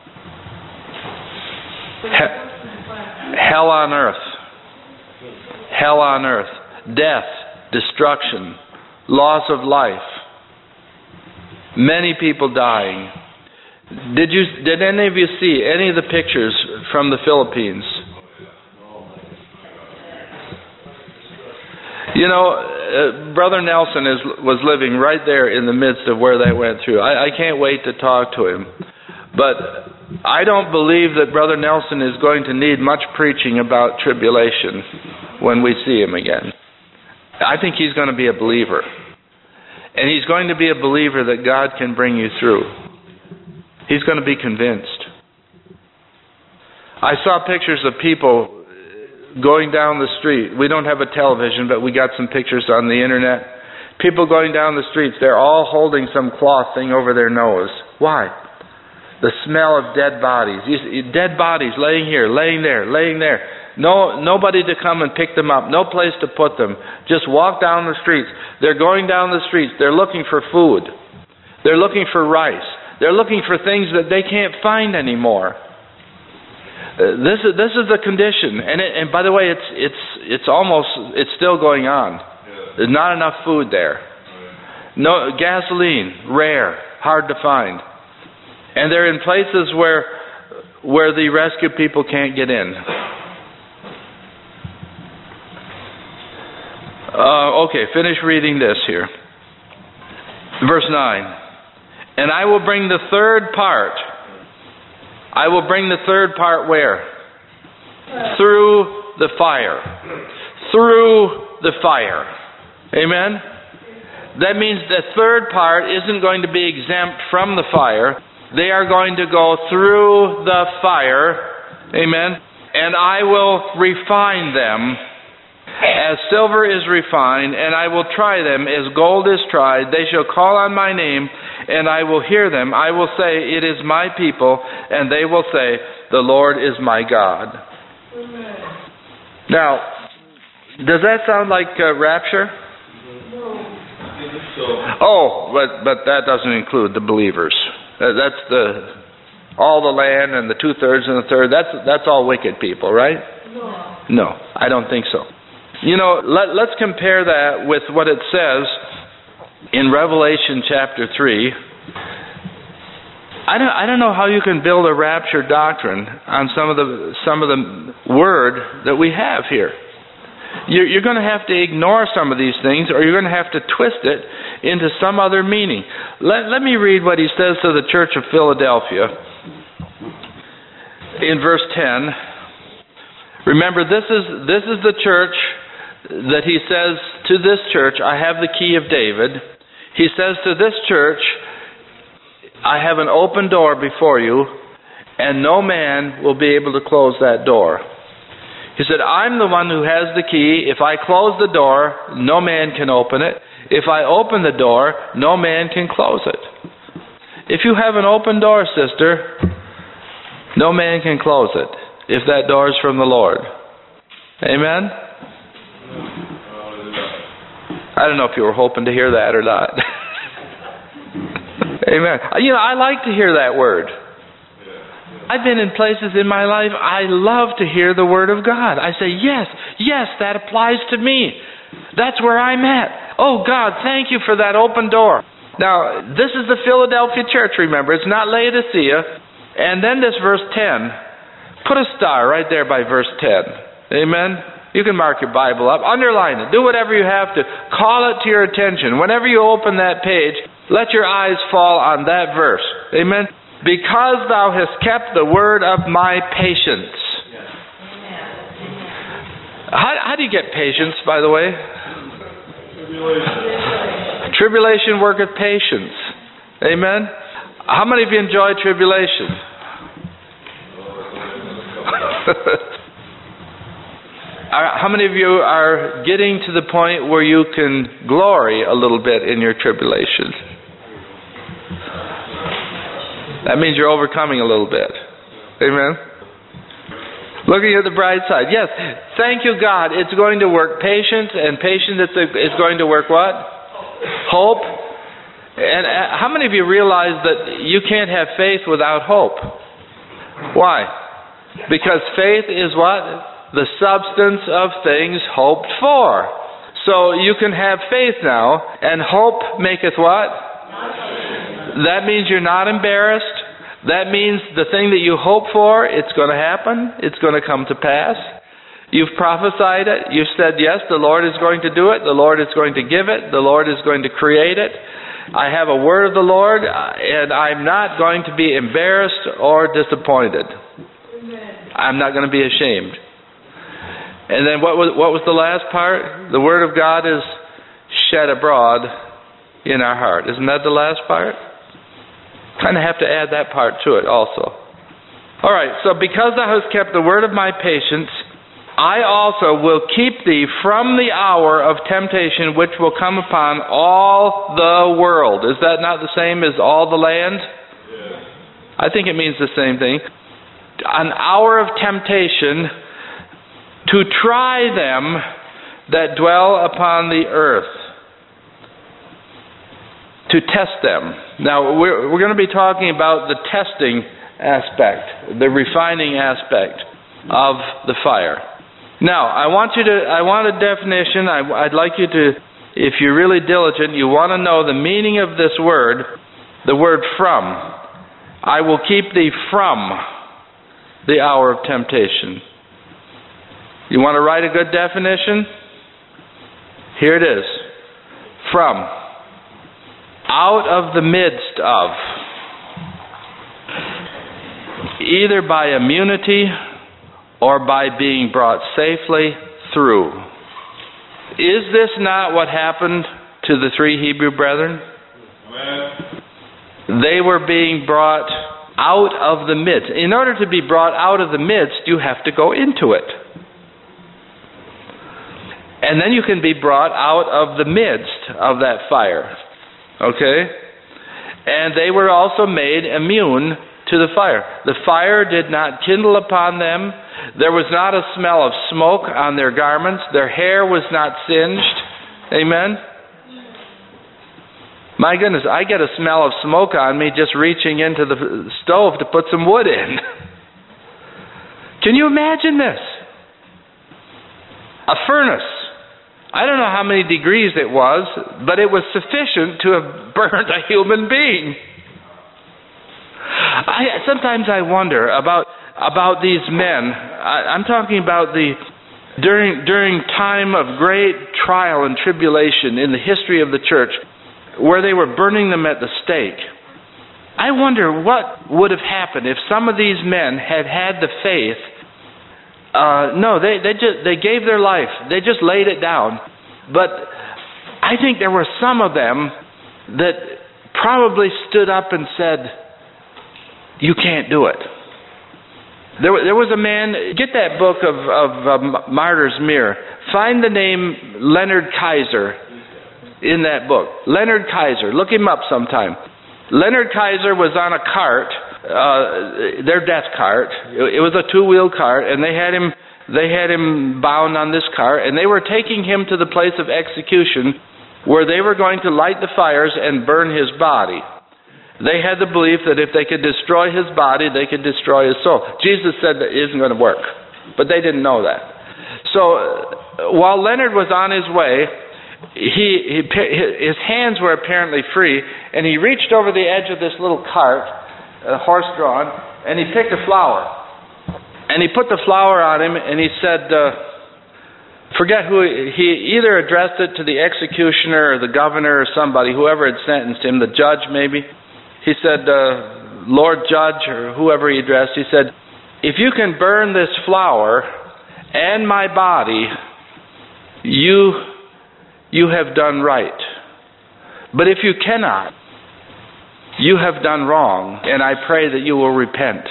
Hell on earth. Hell on earth. Death, destruction, loss of life. Many people dying. Did any of you see any of the pictures from the Philippines? You know, Brother Nelson was living right there in the midst of where they went through. I can't wait to talk to him. But I don't believe that Brother Nelson is going to need much preaching about tribulation when we see him again. I think he's going to be a believer. And he's going to be a believer that God can bring you through. He's going to be convinced. I saw pictures of people going down the street. We don't have a television, but we got some pictures on the internet. People going down the streets, they're all holding some cloth thing over their nose. Why? The smell of dead bodies. Dead bodies laying here, laying there, laying there. Nobody to come and pick them up. No place to put them. Just walk down the streets. They're going down the streets. They're looking for food. They're looking for rice. They're looking for things that they can't find anymore. This is the condition, and by the way, it's still going on. There's not enough food there. No gasoline, rare, hard to find, and they're in places where the rescue people can't get in. Okay, finish reading this here. Verse 9. And I will bring the third part. I will bring the third part where? Through the fire. Through the fire. Amen? That means the third part isn't going to be exempt from the fire. They are going to go through the fire. Amen. And I will refine them as silver is refined, and I will try them as gold is tried. They shall call on my name, and I will hear them. I will say, it is my people, and they will say, the Lord is my God. Amen. Now, does that sound like rapture? Oh, but that doesn't include the believers. That's all the land and the 2/3 and the third. That's all wicked people, right? No, I don't think so. You know, let's compare that with what it says in Revelation chapter 3. I don't know how you can build a rapture doctrine on some of the word that we have here. You're going to have to ignore some of these things, or you're going to have to twist it into some other meaning. Let me read what he says to the church of Philadelphia in verse 10. Remember, this is the church that he says to this church, I have the key of David. He says to this church, I have an open door before you, and no man will be able to close that door. He said, I'm the one who has the key. If I close the door, no man can open it. If I open the door, no man can close it. If you have an open door, sister, no man can close it if that door is from the Lord. Amen? I don't know if you were hoping to hear that or not. Amen. You know, I like to hear that word. I've been in places in my life, I love to hear the Word of God. I say, yes, that applies to me. That's where I'm at. Oh, God, thank you for that open door. Now, this is the Philadelphia church, remember. It's not Laodicea. And then this verse 10. Put a star right there by verse 10. Amen? You can mark your Bible up. Underline it. Do whatever you have to. Call it to your attention. Whenever you open that page, let your eyes fall on that verse. Amen? Because thou hast kept the word of my patience. How do you get patience, by the way? Tribulation worketh patience. Amen? How many of you enjoy tribulation? How many of you are getting to the point where you can glory a little bit in your tribulation? That means you're overcoming a little bit. Amen? Looking at the bright side. Yes, thank you, God. It's going to work patience, and patience is going to work what? Hope. And how many of you realize that you can't have faith without hope? Why? Because faith is what? The substance of things hoped for. So you can have faith now, and hope maketh what? That means you're not embarrassed. That means the thing that you hope for, it's going to happen. It's going to come to pass. You've prophesied it. You've said, yes, the Lord is going to do it. The Lord is going to give it. The Lord is going to create it. I have a word of the Lord, and I'm not going to be embarrassed or disappointed. I'm not going to be ashamed. And then what was the last part? The Word of God is shed abroad in our heart. Isn't that the last part? Kind of have to add that part to it also. All right, so because thou hast kept the word of my patience, I also will keep thee from the hour of temptation which will come upon all the world. Is that not the same as all the land? Yeah. I think it means the same thing. An hour of temptation to try them that dwell upon the earth. To test them. Now, we're going to be talking about the testing aspect, the refining aspect of the fire. Now, I want a definition. I'd like you to, if you're really diligent, you want to know the meaning of this word, the word from. I will keep thee from the hour of temptation. You want to write a good definition? Here it is. From. Out of the midst of. Either by immunity or by being brought safely through. Is this not what happened to the three Hebrew brethren? Amen. They were being brought out of the midst. In order to be brought out of the midst, you have to go into it. And then you can be brought out of the midst of that fire. Okay? And they were also made immune to the fire. The fire did not kindle upon them. There was not a smell of smoke on their garments. Their hair was not singed. Amen? My goodness, I get a smell of smoke on me just reaching into the stove to put some wood in. Can you imagine this? A furnace. I don't know how many degrees it was, but it was sufficient to have burned a human being. Sometimes I wonder about these men. I'm talking about during time of great trial and tribulation in the history of the church, where they were burning them at the stake. I wonder what would have happened if some of these men had the faith. No, they gave their life. They just laid it down. But I think there were some of them that probably stood up and said, "You can't do it." There was a man. Get that book of Martyr's Mirror. Find the name Leonard Kaiser in that book. Leonard Kaiser. Look him up sometime. Leonard Kaiser was on a cart, their death cart. It was a two-wheel cart, and they had him bound on this cart, and they were taking him to the place of execution where they were going to light the fires and burn his body. They had the belief that if they could destroy his body, they could destroy his soul. Jesus said that isn't going to work, but they didn't know that. So while Leonard was on his way, his hands were apparently free, and he reached over the edge of this little cart, horse-drawn, and he picked a flower. And he put the flower on him, and he said, forget who, he either addressed it to the executioner or the governor or somebody, whoever had sentenced him, the judge maybe. He said, Lord Judge, or whoever he addressed, he said, if you can burn this flower and my body, you have done right. But if you cannot, you have done wrong, and I pray that you will repent.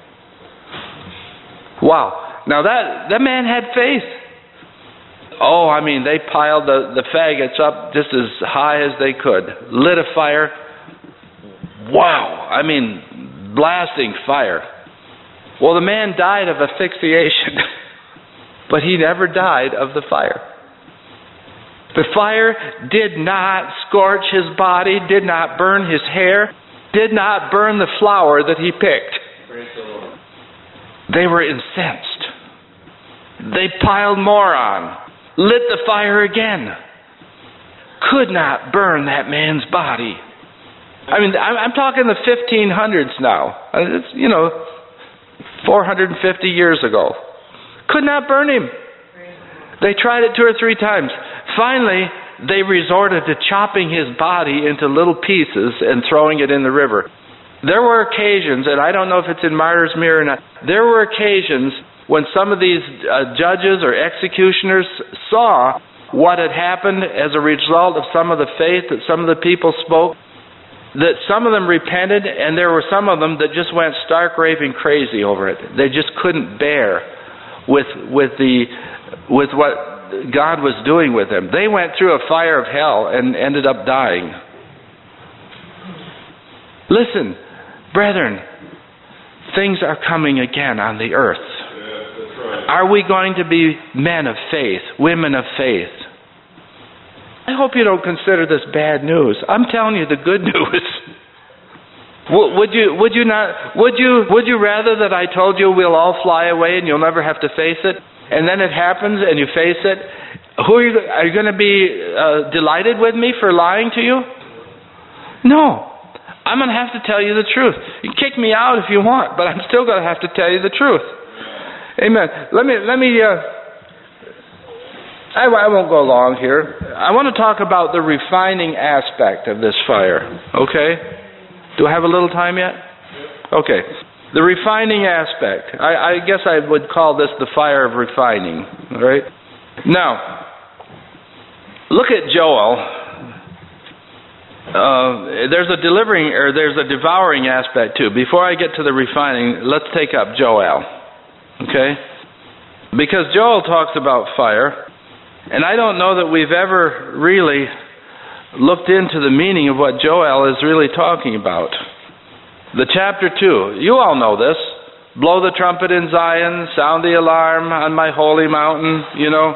Wow. Now that man had faith. Oh, I mean, they piled the faggots up just as high as they could. Lit a fire. Wow. I mean, blasting fire. Well, the man died of asphyxiation, but he never died of the fire. The fire did not scorch his body, did not burn his hair, did not burn the flower that he picked. Praise the Lord. They were incensed. They piled more on, lit the fire again. Could not burn that man's body. I mean, I'm talking the 1500s now. It's, 450 years ago. Could not burn him. They tried it 2 or 3 times. Finally, they resorted to chopping his body into little pieces and throwing it in the river. There were occasions, and I don't know if it's in Martyr's Mirror or not, there were occasions when some of these judges or executioners saw what had happened as a result of some of the faith that some of the people spoke, that some of them repented, and there were some of them that just went stark raving crazy over it. They just couldn't bear with what God was doing with them. They went through a fire of hell and ended up dying. Listen, brethren, things are coming again on the earth. Yes, that's right. Are we going to be men of faith, women of faith? I hope you don't consider this bad news. I'm telling you the good news. Would you rather that I told you we'll all fly away and you'll never have to face it? And then it happens and you face it. Are you going to be delighted with me for lying to you? No. I'm going to have to tell you the truth. You can kick me out if you want, but I'm still going to have to tell you the truth. Amen. I won't go long here. I want to talk about the refining aspect of this fire. Okay? Do I have a little time yet? Okay. The refining aspect. I guess I would call this the fire of refining. All right? Now, look at Joel there's a devouring aspect too. Before I get to the refining, let's take up Joel. Okay? Because Joel talks about fire, and I don't know that we've ever really looked into the meaning of what Joel is really talking about. The chapter 2, you all know this. Blow the trumpet in Zion, sound the alarm on my holy mountain, you know.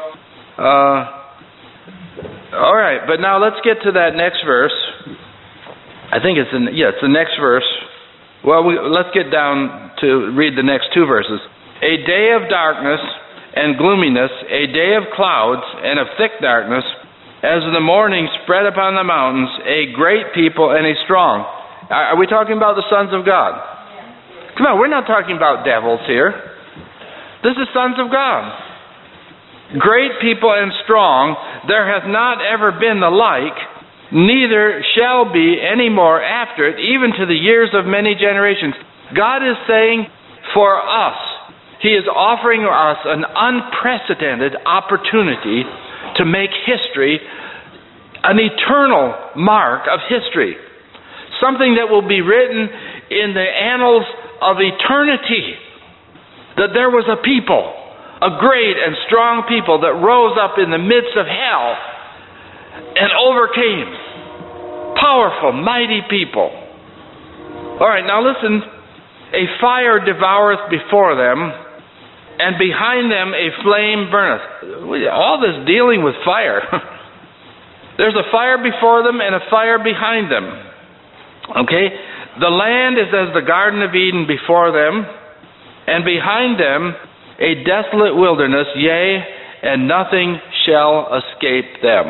All right, but now let's get to that next verse. I think it's the next verse. Well, let's get down to read the next 2 verses. A day of darkness and gloominess, a day of clouds and of thick darkness, as the morning spread upon the mountains, a great people and a strong. Are we talking about the sons of God? Come on, we're not talking about devils here. This is sons of God. Great people and strong, there hath not ever been the like, neither shall be any more after it, even to the years of many generations. God is saying, for us, He is offering us an unprecedented opportunity to make history an eternal mark of history. Something that will be written in the annals of eternity. That there was a people, a great and strong people that rose up in the midst of hell and overcame. Powerful, mighty people. All right, now listen. A fire devoureth before them, and behind them a flame burneth. All this dealing with fire. There's a fire before them and a fire behind them. Okay? The land is as the Garden of Eden before them, and behind them a desolate wilderness, yea, and nothing shall escape them.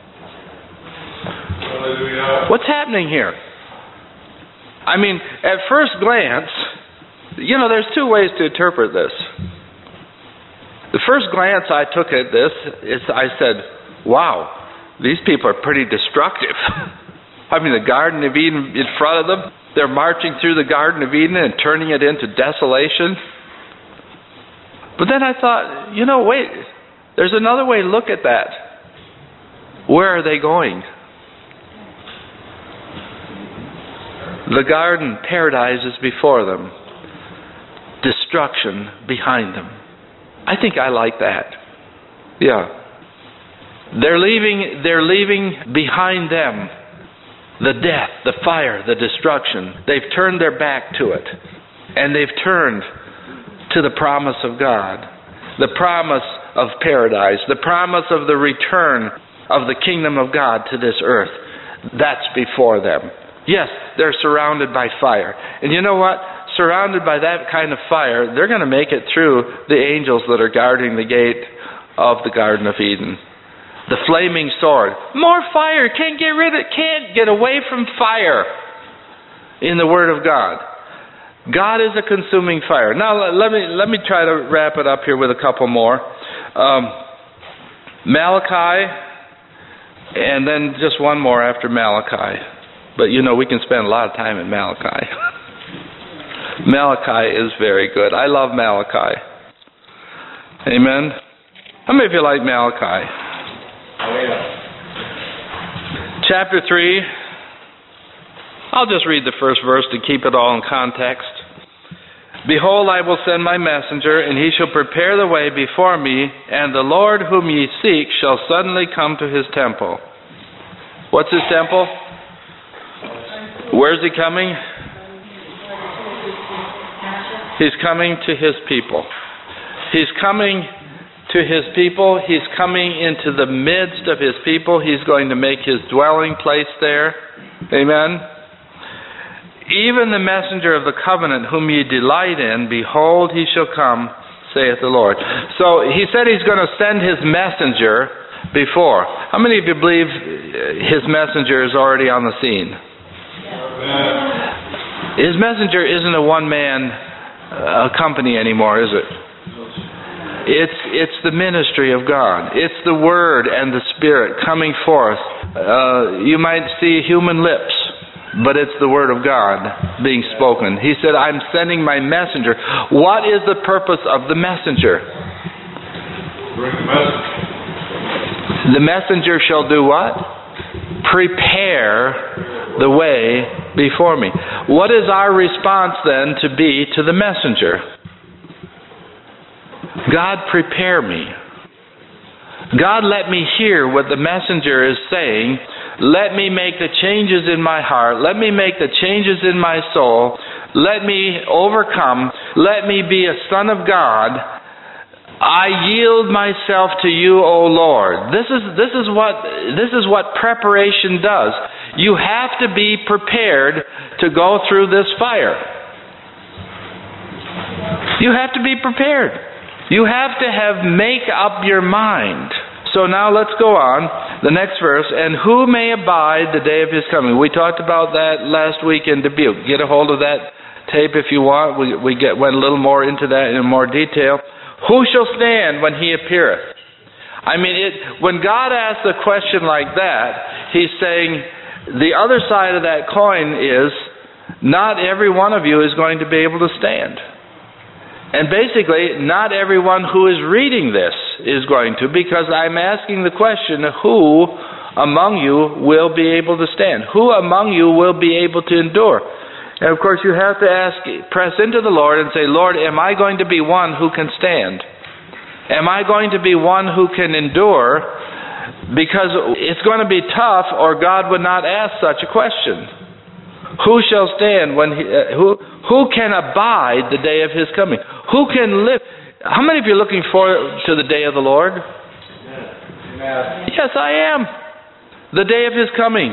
Hallelujah. What's happening here? I mean, at first glance, you know, there's 2 ways to interpret this. The first glance I took at this is I said, wow, these people are pretty destructive. I mean, the Garden of Eden in front of them, they're marching through the Garden of Eden and turning it into desolation. But then I thought, you know, wait, there's another way to look at that. Where are they going? The garden, paradise is before them. Destruction behind them. I think I like that. Yeah. They're leaving behind them the death, the fire, the destruction. They've turned their back to it. And they've turned to the promise of God. The promise of paradise. The promise of the return of the kingdom of God to this earth. That's before them. Yes, they're surrounded by fire. And you know what? Surrounded by that kind of fire, they're going to make it through the angels that are guarding the gate of the Garden of Eden. The flaming sword. More fire. Can't get away from fire in the Word of God. God is a consuming fire. Now let me try to wrap it up here with a couple more. Malachi, and then just one more after Malachi. But you know, we can spend a lot of time in Malachi. Malachi is very good. I love Malachi. Amen. How many of you like Malachi? Chapter 3. I'll just read the first verse to keep it all in context. Behold, I will send my messenger, and he shall prepare the way before me, and the Lord whom ye seek shall suddenly come to his temple. What's his temple? Where's he coming? He's coming to his people. He's coming to his people. He's coming into the midst of his people. He's going to make his dwelling place there. Amen. Even the messenger of the covenant whom ye delight in, behold, he shall come, saith the Lord. So he said he's going to send his messenger before. How many of you believe his messenger is already on the scene? His messenger isn't a one-man company anymore, is it? It's the ministry of God. It's the Word and the Spirit coming forth. You might see human lips, but it's the Word of God being spoken. He said, I'm sending my messenger. What is the purpose of the messenger? Bring the message. The messenger shall do what? prepare the way before me. What is our response then to be to the messenger? God, prepare me. God, let me hear what the messenger is saying. Let me make the changes in my heart. Let me make the changes in my soul. Let me overcome. Let me be a son of God. I yield myself to you, O Lord. This is what preparation does. You have to be prepared to go through this fire. You have to be prepared. You have to make up your mind. So now let's go on. The next verse. And who may abide the day of his coming? We talked about that last week in Dubuque. Get a hold of that tape if you want. We went a little more into that in more detail. Who shall stand when he appeareth? I mean, when God asks a question like that, he's saying the other side of that coin is not every one of you is going to be able to stand. And basically, not everyone who is reading this is going to, because I'm asking the question, who among you will be able to stand? Who among you will be able to endure? And of course, you have to press into the Lord and say, Lord, am I going to be one who can stand? Am I going to be one who can endure? Because it's going to be tough, or God would not ask such a question. Who shall stand when who can abide the day of his coming? Who can live? How many of you are looking forward to the day of the Lord? Amen. Yes, I am. The day of his coming.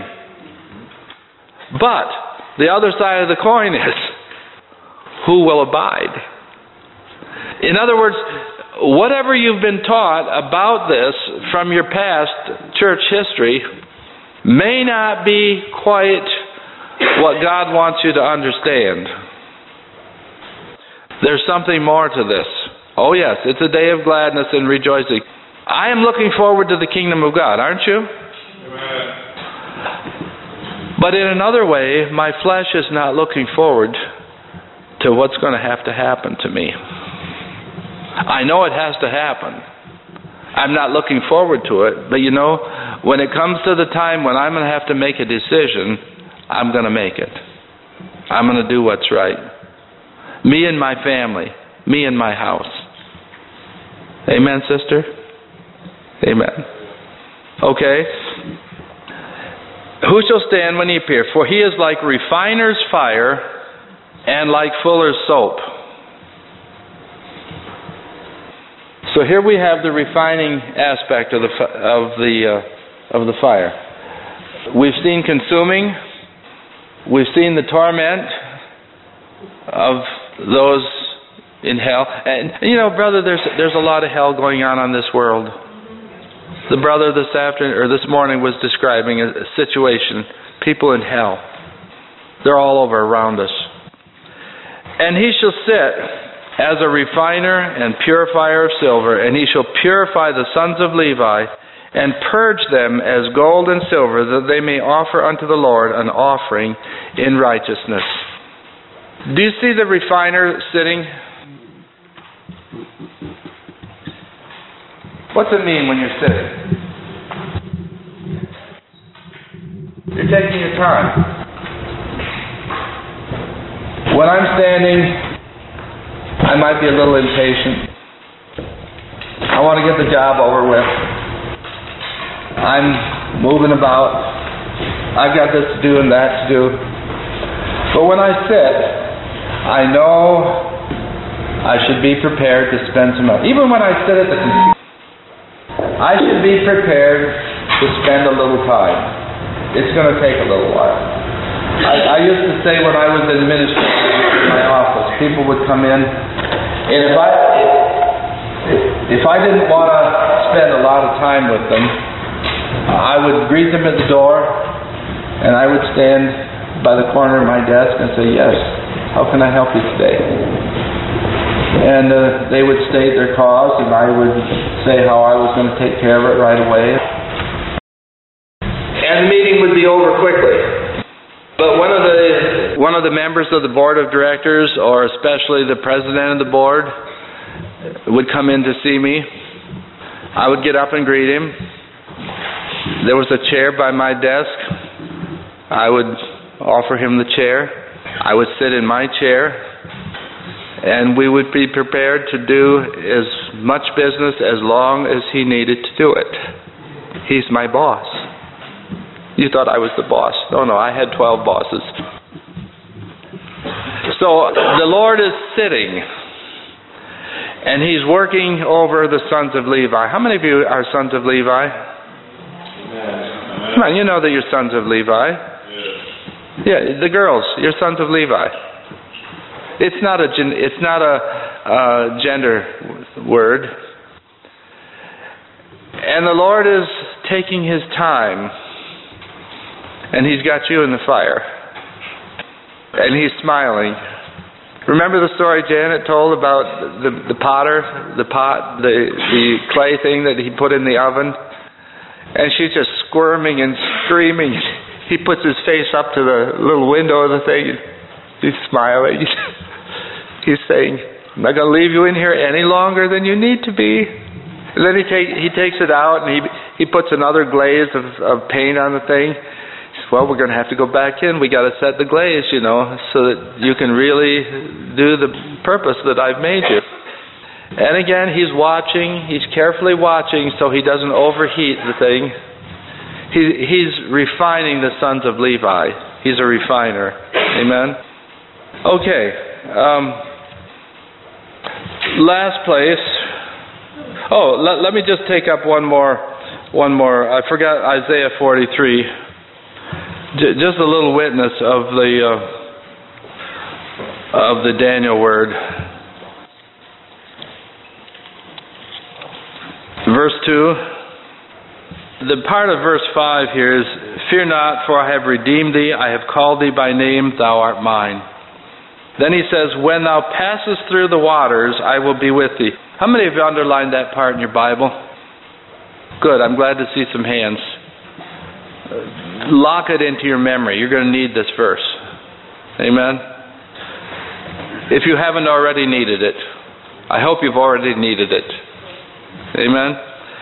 But the other side of the coin is, who will abide? In other words, whatever you've been taught about this from your past church history may not be quite what God wants you to understand. There's something more to this. Oh yes, it's a day of gladness and rejoicing. I am looking forward to the kingdom of God, aren't you? Amen. But in another way, my flesh is not looking forward to what's going to happen to me. I know it has to happen. I'm not looking forward to it, but you know, when it comes to the time when I'm going to have to make a decision, I'm going to make it. I'm going to do what's right. Me and my family. Me and my house. Amen, sister? Amen. Okay. Who shall stand when he appears? For he is like refiner's fire and like fuller's soap. So here we have the refining aspect of the fire. We've seen consuming. We've seen the torment of those in hell. And you know, brother, there's a lot of hell going on this world. The brother this morning was describing a situation, people in hell. They're all over around us. And he shall sit as a refiner and purifier of silver, and he shall purify the sons of Levi, and purge them as gold and silver, that they may offer unto the Lord an offering in righteousness. Do you see the refiner sitting? What's it mean when you're sitting? You're taking your time. When I'm standing, I might be a little impatient. I want to get the job over with. I'm moving about. I've got this to do and that to do. But when I sit, I know I should be prepared to spend some time. Even when I sit at the computer, I should be prepared to spend a little time. It's going to take a little while. I used to say when I was in ministry in my office, people would come in, and if I didn't want to spend a lot of time with them, I would greet them at the door, and I would stand by the corner of my desk and say, "Yes, how can I help you today?" And they would state their cause, and I would say how I was going to take care of it right away. And the meeting would be over quickly. But one of the members of the board of directors, or especially the president of the board, would come in to see me. I would get up and greet him. There was a chair by my desk. I would offer him the chair. I would sit in my chair, and we would be prepared to do as much business as long as he needed to do it. He's my boss. You thought I was the boss. No, I had 12 bosses. So the Lord is sitting, and He's working over the sons of Levi. How many of you are sons of Levi? Come on, you know that you're sons of Levi. Yeah, the girls, you're sons of Levi. It's not a gender word. And the Lord is taking His time, and He's got you in the fire, and He's smiling. Remember the story Janet told about the potter, the clay thing that he put in the oven? And she's just squirming and screaming. He puts his face up to the little window of the thing. He's smiling. He's saying, I'm not going to leave you in here any longer than you need to be. And then he takes it out, and he puts another glaze of paint on the thing. He says, well, we're going to have to go back in. We got to set the glaze, so that you can really do the purpose that I've made you. And again, he's watching. He's carefully watching so he doesn't overheat the thing. He's refining the sons of Levi. He's a refiner. Amen? Okay. Last place. Oh, let me just take up one more. I forgot Isaiah 43. Just a little witness of the Daniel word. Verse 2. The part of verse 5 here is, fear not, for I have redeemed thee. I have called thee by name. Thou art mine. Then he says, when thou passest through the waters, I will be with thee. How many of you underlined that part in your Bible? Good. I'm glad to see some hands. Lock it into your memory. You're going to need this verse. Amen? If you haven't already needed it, I hope you've already needed it. Amen?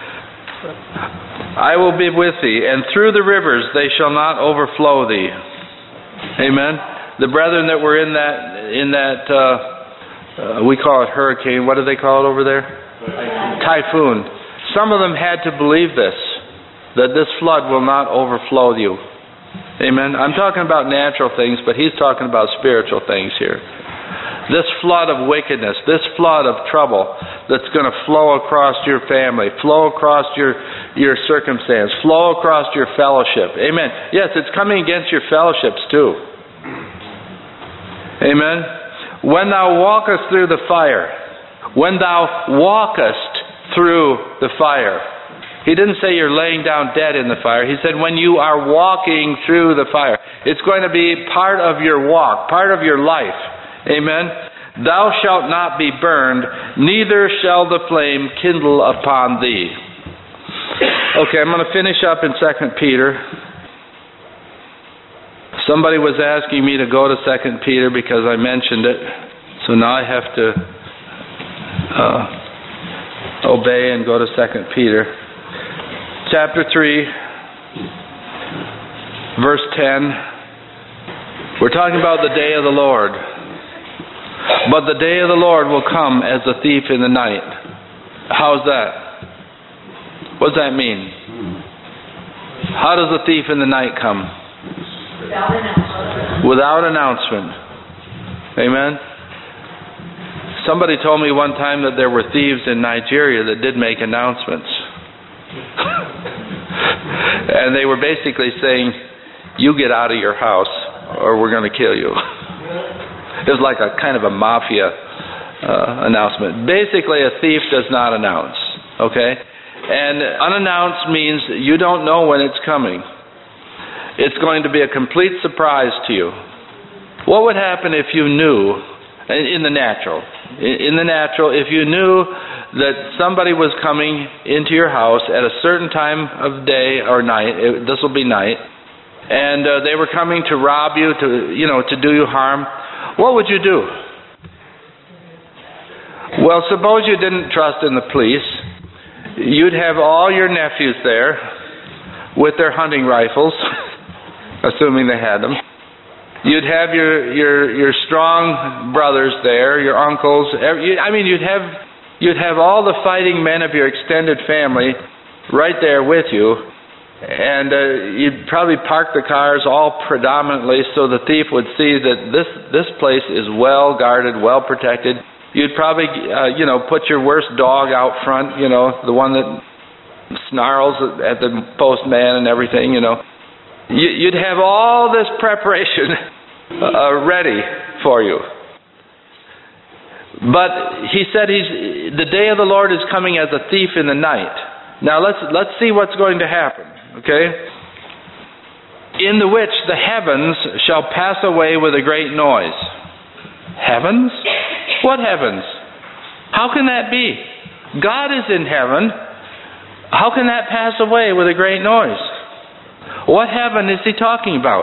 I will be with thee, and through the rivers they shall not overflow thee. Amen? The brethren that were in that we call it hurricane. What do they call it over there? Typhoon. Some of them had to believe this, that this flood will not overflow you. Amen? I'm talking about natural things, but he's talking about spiritual things here. This flood of wickedness, this flood of trouble that's going to flow across your family, flow across your circumstance, flow across your fellowship. Amen. Yes, it's coming against your fellowships too. Amen. When thou walkest through the fire, when thou walkest through the fire. He didn't say you're laying down dead in the fire. He said when you are walking through the fire. It's going to be part of your walk, part of your life. Amen. Thou shalt not be burned, neither shall the flame kindle upon thee. Okay, I'm going to finish up in 2 Peter. Somebody was asking me to go to 2 Peter because I mentioned it. So now I have to obey and go to 2 Peter. Chapter 3, verse 10. We're talking about the day of the Lord. But the day of the Lord will come as a thief in the night. How's that? What does that mean? How does the thief in the night come? Without announcement. Amen? Somebody told me one time that there were thieves in Nigeria that did make announcements. And they were basically saying, you get out of your house or we're going to kill you. It was like a kind of a mafia announcement. Basically, a thief does not announce. Okay? And unannounced means you don't know when it's coming. It's going to be a complete surprise to you. What would happen if you knew, in the natural, if you knew that somebody was coming into your house at a certain time of day or night, this will be night, and they were coming to rob you, to do you harm, what would you do? Well, suppose you didn't trust in the police. You'd have all your nephews there with their hunting rifles, assuming they had them. You'd have your strong brothers there, your uncles. You'd have all the fighting men of your extended family right there with you. And you'd probably park the cars all predominantly so the thief would see that this place is well guarded, well protected. You'd probably, put your worst dog out front, the one that snarls at the postman and everything, You'd have all this preparation ready for you. But he said the day of the Lord is coming as a thief in the night. Now let's see what's going to happen. Okay? In the which the heavens shall pass away with a great noise. Heavens? What heavens? How can that be? God is in heaven. How can that pass away with a great noise? What heaven is he talking about?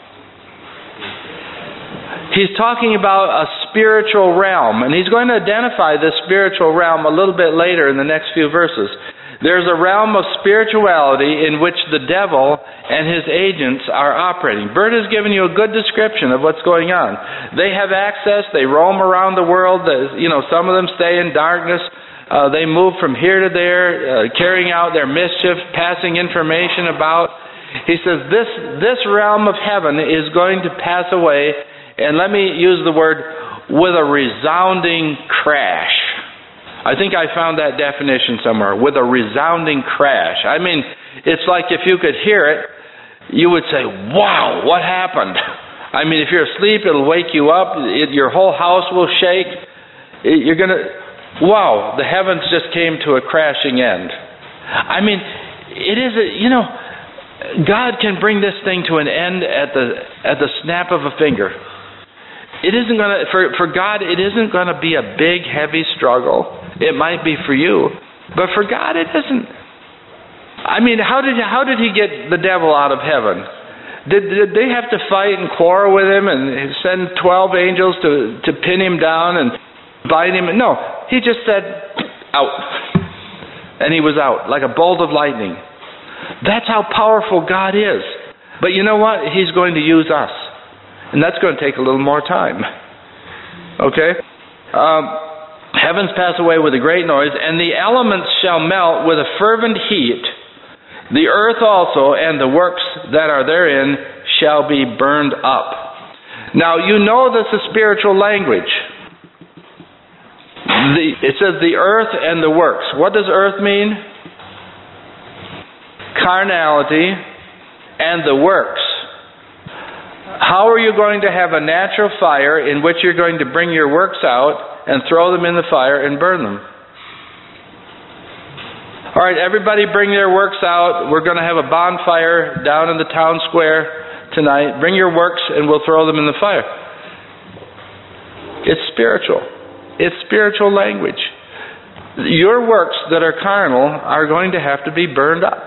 He's talking about a spiritual realm, and he's going to identify this spiritual realm a little bit later in the next few verses. There's a realm of spirituality in which the devil and his agents are operating. Bert has given you a good description of what's going on. They have access. They roam around the world. Some of them stay in darkness. They move from here to there, carrying out their mischief, passing information about. He says this realm of heaven is going to pass away, and let me use the word, with a resounding crash. I think I found that definition somewhere, with a resounding crash. I mean, it's like if you could hear it, you would say, wow, what happened? I mean, if you're asleep, it'll wake you up. Your whole house will shake. You're going to, wow, the heavens just came to a crashing end. I mean, it is, God can bring this thing to an end at the snap of a finger. It isn't going to, for God, it isn't going to be a big, heavy struggle. It might be for you, but for God, it isn't. I mean, how did he get the devil out of heaven? Did they have to fight and quarrel with him and send 12 angels to pin him down and bind him? No, he just said, out. And he was out, like a bolt of lightning. That's how powerful God is. But you know what? He's going to use us. And that's going to take a little more time. Okay? Heavens pass away with a great noise, and the elements shall melt with a fervent heat. The earth also and the works that are therein shall be burned up. Now, you know this is spiritual language. It says the earth and the works. What does earth mean? Carnality and the works. How are you going to have a natural fire in which you're going to bring your works out and throw them in the fire and burn them? All right, everybody bring their works out. We're going to have a bonfire down in the town square tonight. Bring your works and we'll throw them in the fire. It's spiritual. It's spiritual language. Your works that are carnal are going to have to be burned up.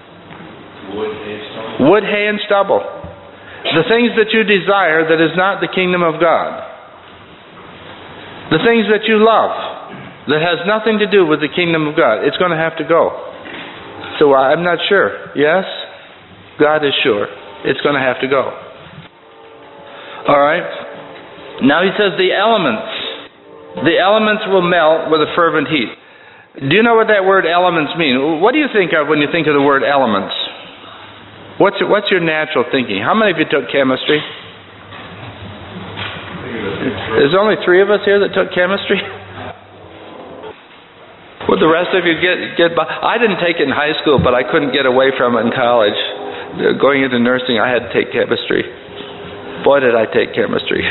Wood, hay, and stubble. The things that you desire that is not the kingdom of God. The things that you love that has nothing to do with the kingdom of God. It's going to have to go. So I'm not sure. Yes? God is sure. It's going to have to go. All right? Now he says the elements. The elements will melt with a fervent heat. Do you know what that word elements mean? What do you think of when you think of the word elements? What's your natural thinking? How many of you took chemistry? There's only 3 of us here that took chemistry. Would the rest of you get by? I didn't take it in high school, but I couldn't get away from it in college. Going into nursing, I had to take chemistry. Boy, did I take chemistry.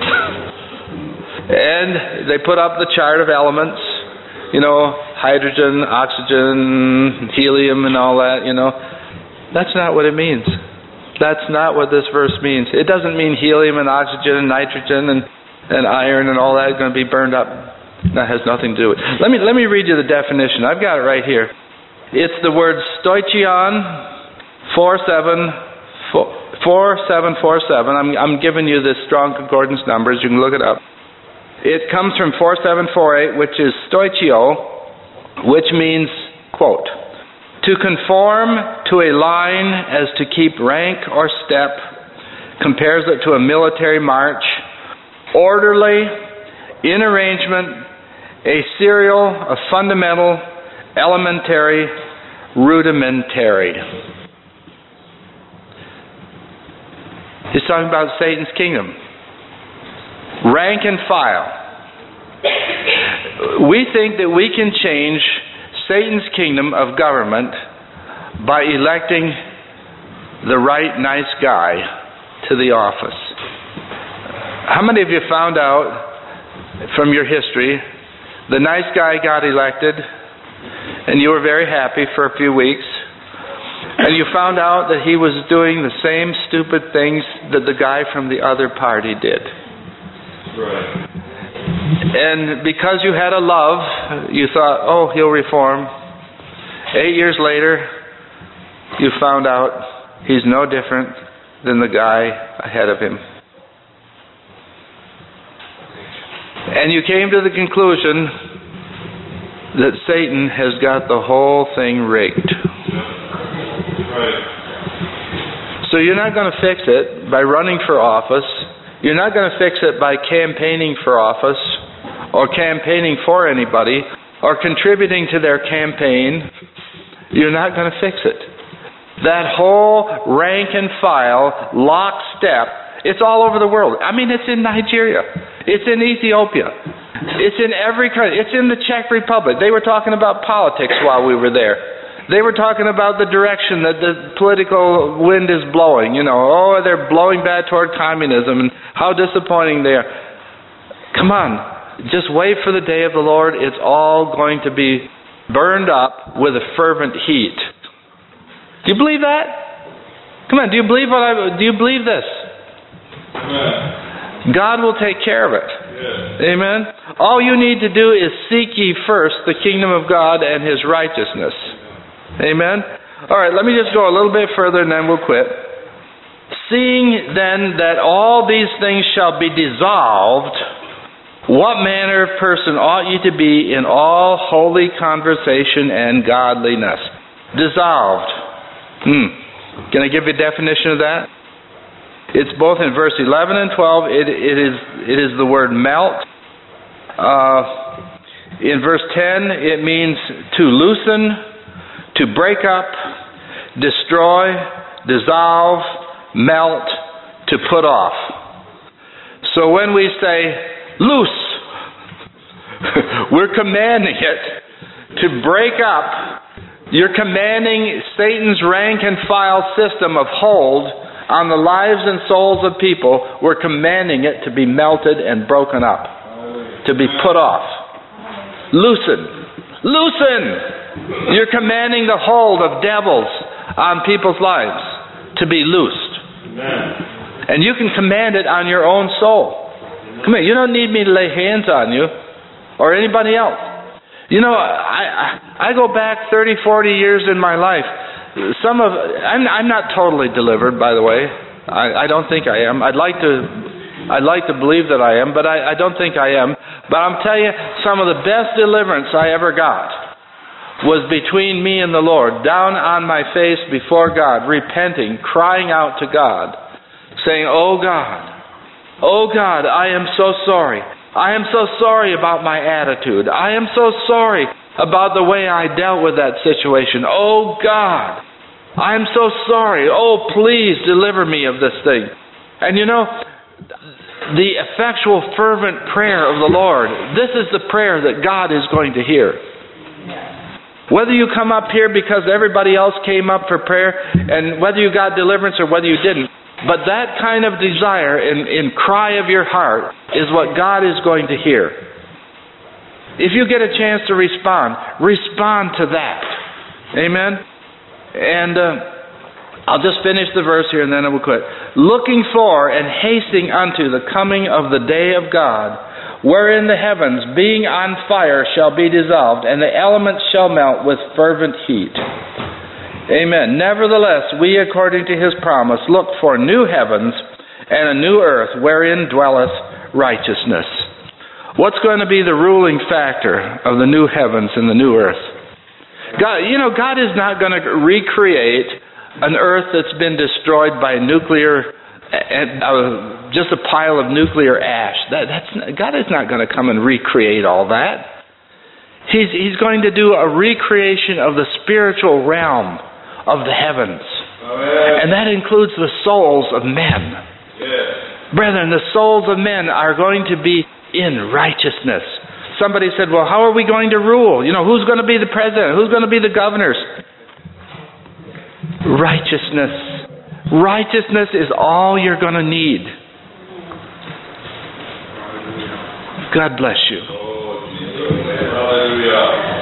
And they put up the chart of elements. Hydrogen, oxygen, helium, and all that, That's not what it means. That's not what this verse means. It doesn't mean helium and oxygen and nitrogen and iron and all that is going to be burned up. That has nothing to do with it. Let me read you the definition. I've got it right here. It's the word stoichion 4747. I'm giving you the Strong Concordance numbers. You can look it up. It comes from 4748, which is stoichio, which means, quote, To conform to a line as to keep rank or step, compares it to a military march. Orderly, in arrangement, a serial, a fundamental, elementary, rudimentary. He's talking about Satan's kingdom. Rank and file. We think that we can change Satan's kingdom of government by electing the right nice guy to the office. How many of you found out from your history the nice guy got elected and you were very happy for a few weeks, and you found out that he was doing the same stupid things that the guy from the other party did? Right. And because you had a love, you thought, oh, he'll reform. 8 years later, you found out he's no different than the guy ahead of him. And you came to the conclusion that Satan has got the whole thing rigged. Right. So you're not going to fix it by running for office. You're not going to fix it by campaigning for office or campaigning for anybody or contributing to their campaign. You're not going to fix it. That whole rank and file, lockstep, it's all over the world. I mean, it's in Nigeria. It's in Ethiopia. It's in every country. It's in the Czech Republic. They were talking about politics while we were there. They were talking about the direction that the political wind is blowing. You know, oh, they're blowing back toward communism and how disappointing they are. Come on, just wait for the day of the Lord. It's all going to be burned up with a fervent heat. Do you believe that? Come on, do you believe this? Amen. God will take care of it. Yes. Amen. All you need to do is seek ye first the kingdom of God and His righteousness. Amen. All right, let me just go a little bit further and then we'll quit. Seeing then that all these things shall be dissolved, what manner of person ought ye to be in all holy conversation and godliness? Dissolved. Can I give you a definition of that? It's both in verse 11 and 12. It is the word melt. In verse 10, it means to loosen, to break up, destroy, dissolve, melt, to put off. So when we say loose, we're commanding it to break up. You're commanding Satan's rank and file system of hold on the lives and souls of people. We're commanding it to be melted and broken up, to be put off. Loosen. Loosen! You're commanding the hold of devils on people's lives to be loosed. Amen. And you can command it on your own soul. Come here, you don't need me to lay hands on you or anybody else. You know, I go back 30, 40 years in my life. I'm not totally delivered, by the way. I don't think I am. I'd like to believe that I am, but I don't think I am. But I'm telling you, some of the best deliverance I ever got was between me and the Lord, down on my face before God, repenting, crying out to God, saying, oh God, I am so sorry. I am so sorry about my attitude. I am so sorry about the way I dealt with that situation. Oh God, I am so sorry. Oh, please deliver me of this thing. And you know, the effectual, fervent prayer of the Lord, this is the prayer that God is going to hear. Whether you come up here because everybody else came up for prayer, and whether you got deliverance or whether you didn't, but that kind of desire in cry of your heart is what God is going to hear. If you get a chance to respond to that. Amen? And I'll just finish the verse here and then I will quit. Looking for and hasting unto the coming of the day of God, wherein the heavens, being on fire, shall be dissolved, and the elements shall melt with fervent heat. Amen. Nevertheless, we, according to His promise, look for new heavens and a new earth, wherein dwelleth righteousness. What's going to be the ruling factor of the new heavens and the new earth? God is not going to recreate an earth that's been destroyed by nuclear, just a pile of nuclear ash. God is not going to come and recreate all that. He's going to do a recreation of the spiritual realm of the heavens. And that includes the souls of men. Brethren, the souls of men are going to be in righteousness. Somebody said, well, how are we going to rule? Who's going to be the president? Who's going to be the governors? Righteousness. Righteousness is all you're going to need. God bless you. Hallelujah.